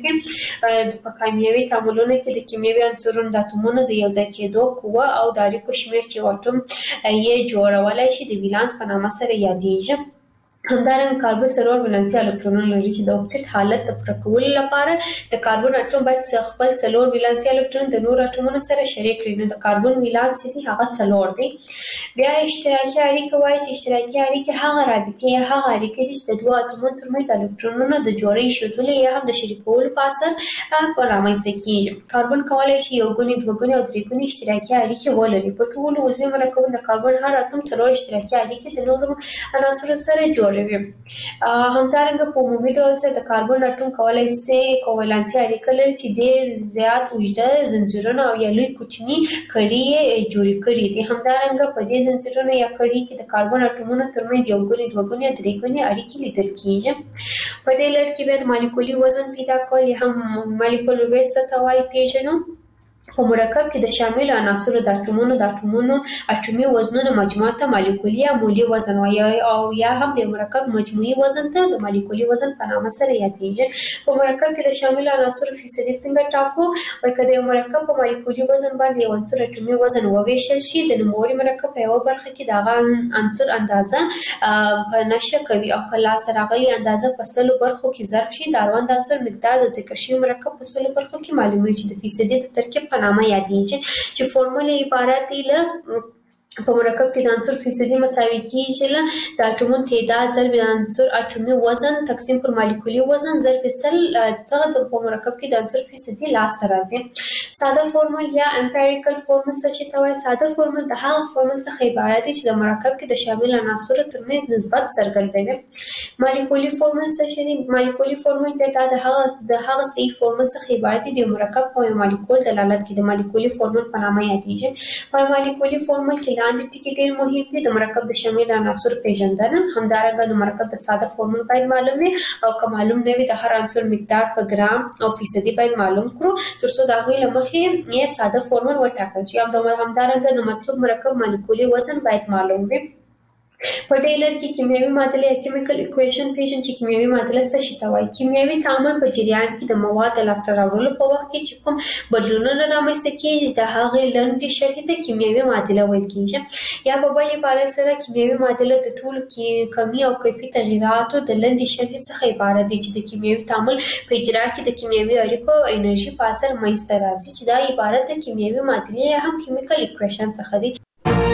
کې په کیمیاوي تعاملونو کې د کیمیاوي عنصرونو د اتومونو د یو ځای کېدو قوه او د اړیکو شمېر چې یو اټوم یې جوړولی شي د ولانس په نامه سره یادېږي. همدارنګه کاربن څلور ولانسي الکترونونه لري چې د اوکټیت حالت د پوره کولو لپاره د کاربن اټوم باید خپل څلور ولانسي الکترون د نور اټومونو سره شریک کړي. نو د کاربن ولانس دی هغه څلور دی. بیا اشتراکي اړیکه وایي چې اشتراکي اړیکه هغه رابطه یا هغه اړیکه دي چې د دوه اټومونو ترمنځ د الکترونونو د جوړې ایښودلو یا هم د شریکولو په اثر په رامنځته کیږي. کاربن کولی شي یو ګونې دوه ګونې او درې ګونې اشتراکي اړیکې ولري. په ټولو عضوي مرکبونو د کاربن هر اټوم څلور اشتراکي اړیکې د نورو عناصرو سره جوړوي. همدارنګه په عمومي ډول سره د کاربن اټوم کولای شي کوولانسي اړیکه لري چې ډېر زیات اوږده زنجیرونه او یا لوی کوچني کړي جوړې کړي دي. همدارنګه په دې زنجیرونو یا کړي کې د کاربن اټومونو ترمنځ یو ګونې دوه ګونې او درې ګونې اړیکې لیدل کیږي. په دې لړ کې بیا د مالیکولي وزن پیدا کول یا هم مالیکول ویټ څه ته وایي پیژنو. په مرکب کې د شاملو عناصرو د اټومونو د اټومونو اټومي وزنونو مجموعه ته مالیکولي یا مولي وزن وایي او یا هم د مرکب مجموعي وزن ته د مالیکولي وزن په نامه سره یادېږي. په مرکب کې د شاملو عناصرو فیصدي څنګه ټاکو؟ وایي که د یو مرکب په مالیکولي وزن باندې یو عنصر اټومي وزن وویشل شي د نوموړي مرکب په یوه برخه کې د هغه عنصر اندازه په نښه کوي او که لاسته راغلې اندازه په سلو برخو کې ضرب شي د اړوند عنصر مقدار د ذکر شوي مرکب په سلو برخو کې معلومیږي چې د فیصدي د ترکیب په نامه یادېږي چې فورمول یې عبارت دی له په مرکب کې د عنصر فیصدي مساوي کیږي له د اټومونو تعداد ضرب د عنصر اټومي وزن تقسیم پر مالیکولي وزن ضرب سل څخه په مرکب کې د عنصر فیصدي لاسته راځي. ساده فورمول یا امپیریکل فورمول څه چې ته وایي؟ ساده فورمول د هغه فورمول څخه عبارت دی چې د مرکب کې د شامل عناصرو ترمنځ نسبت څرګندوي. مالیکولي فورمول څه شی دی؟ مالیکولي فورمول بیا د هغه د هغه صحیح فورمول څخه عبارت دی د مرکب په مالیکول دلالت کوي. د مالیکولي فورمول په نامه یادېږي. په مالیکولي فورمول کې لاندې ټکي ډېر مهم دي. د مرکب د شامل عناصرو پیژندنه، همدارنګه د مرکب د ساده فورمول باید معلوم وي او که معلوم نه وي د هر عنصر مقدار په ګرام او فیصدي باید معلوم کړو ترڅو د هغوی له مخې یې ساده فورمول وټاکل شي. همدارنګه د مطلوب مرکب مالیکولي وزن باید معلوم وي. په دې لړ کې کیمیاوي معادله یا کیمیکل اکویشن پیژنئ چې کیمیاوي معادله څه شي ته وایي. کیمیاوي تعامل په جریان کې د مواد د لاسته راوړلو په وخت کې چې کوم بدلونونه رامنځته کېږي د هغې لنډې شرحې ته کیمیاوي معادله ویل کېږي. یا په بل عبارت سره کیمیاوي معادله د ټولو کمي او کیفي تغییراتو د لنډې شرحې څخه عبارت دی چې د کیمیاوي تعامل په اجرا کې د کیمیاوي اړیکو او انرژي په اثر منځته راځي چې دا عبارت د کیمیاوي معادلې یا هم کیمیکل اکویشن څخه دی.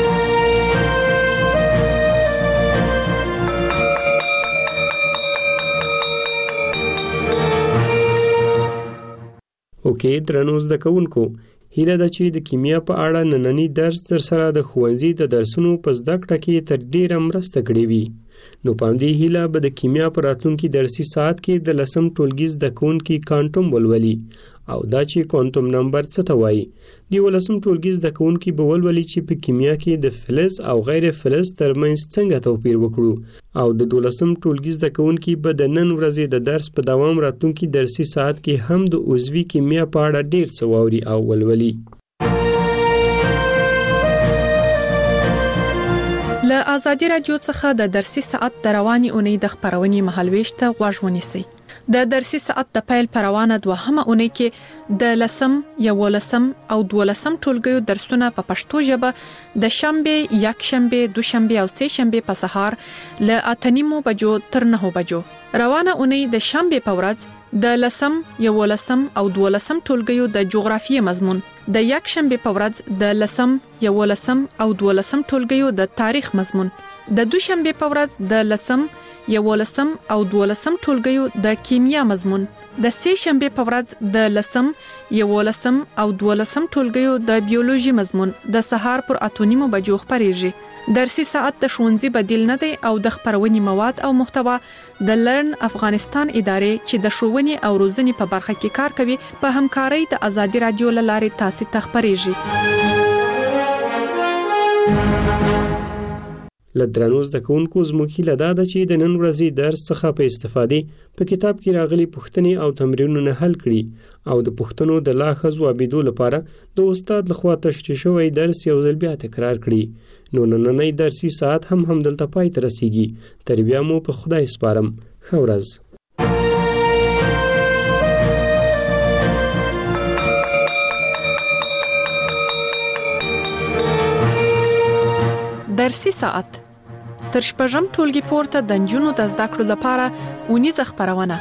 اوکې درنو زده کوونکو، هیله ده چې د کیمیا په اړه نننی درس در سره د ښوونځي د درسونو په زده کړه کې تر ډیره مرسته کړې وي. نو په همدې هیله به د کیمیا په راتلونکي درسي ساعت کې د لسم ټولګي زده کوونکي کوانټم ولولي او دا چې کوانټم نمبر څه ته وایي. د یولسم ټولګي زده کوونکي به ولولي چې په کیمیا کې د فلز او غیر فلز ترمنځ څنګه توپیر وکړو او د دولسم ټولګي زده کوونکي به د نن ورځې د درس په دوام راتلونکي درسي ساعت کې هم د عضوي کیمیا په اړه ډیر څه واوري او ولولي. له ازادي رادیو څخه د درسي ساعت د رواني اونۍ د خبرونې مهالويش ته غوږ ونیسئ. د درسي ساعت د پیل پروانه دوهمه اونۍ کې د لسم، یولسم او دولسم ټولګیو درسونه په پښتو ژبه د شنبه، یکشنبه، دوشنبه او سه شنبه په سهار له اته نیمو بجو تر نهو بجو. روانه اونۍ د شنبه په ورځ د لسم، یولسم او دولسم ټولګیو د جغرافیې مضمون، د یکشنبه په ورځ د لسم، یولسم او دولسم ټولګیو د تاریخ مضمون، د دوشنبه په ورځ د لسم، یولسم او دولسم ټولګیو د کیمیا مضمون، د سه شنبه په ورځ د لسم، یولسم او دولسم ټولګیو د بیولوژي مضمون د سهار پر اته نیمو بجو خبرېږي. درسي ساعت د ښوونځي بدیل نه دی او د خبرونې مواد او محتوا د لرن افغانستان ادارې چې د ښوونې او روزنې په برخه کې کار کوي په همکارۍ د ازادي رادیو له لارې تاسو ته خبرېږي. لدرانو زده کوونکو زموږ هیله دا ده چې د نن ورځې درس څخه په استفادې په کتاب کې راغلي پوښتنې او تمرینونه حل کړي او د پوښتنو د لا ښه ځوابېدو لپاره د استاد لخوا تشریح شوی درس یو ځل بیا تکرار کړي. نو نننی درسي ساعت هم همدلته پای ته رسیږي. تر بیا مو په خدای سپارم. ښه ورځ. درسي ساعت تر شپږم ټولګي پورته د نجونو د زده کړو لپاره اونیزه خبرونه.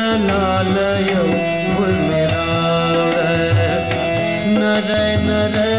Nare nare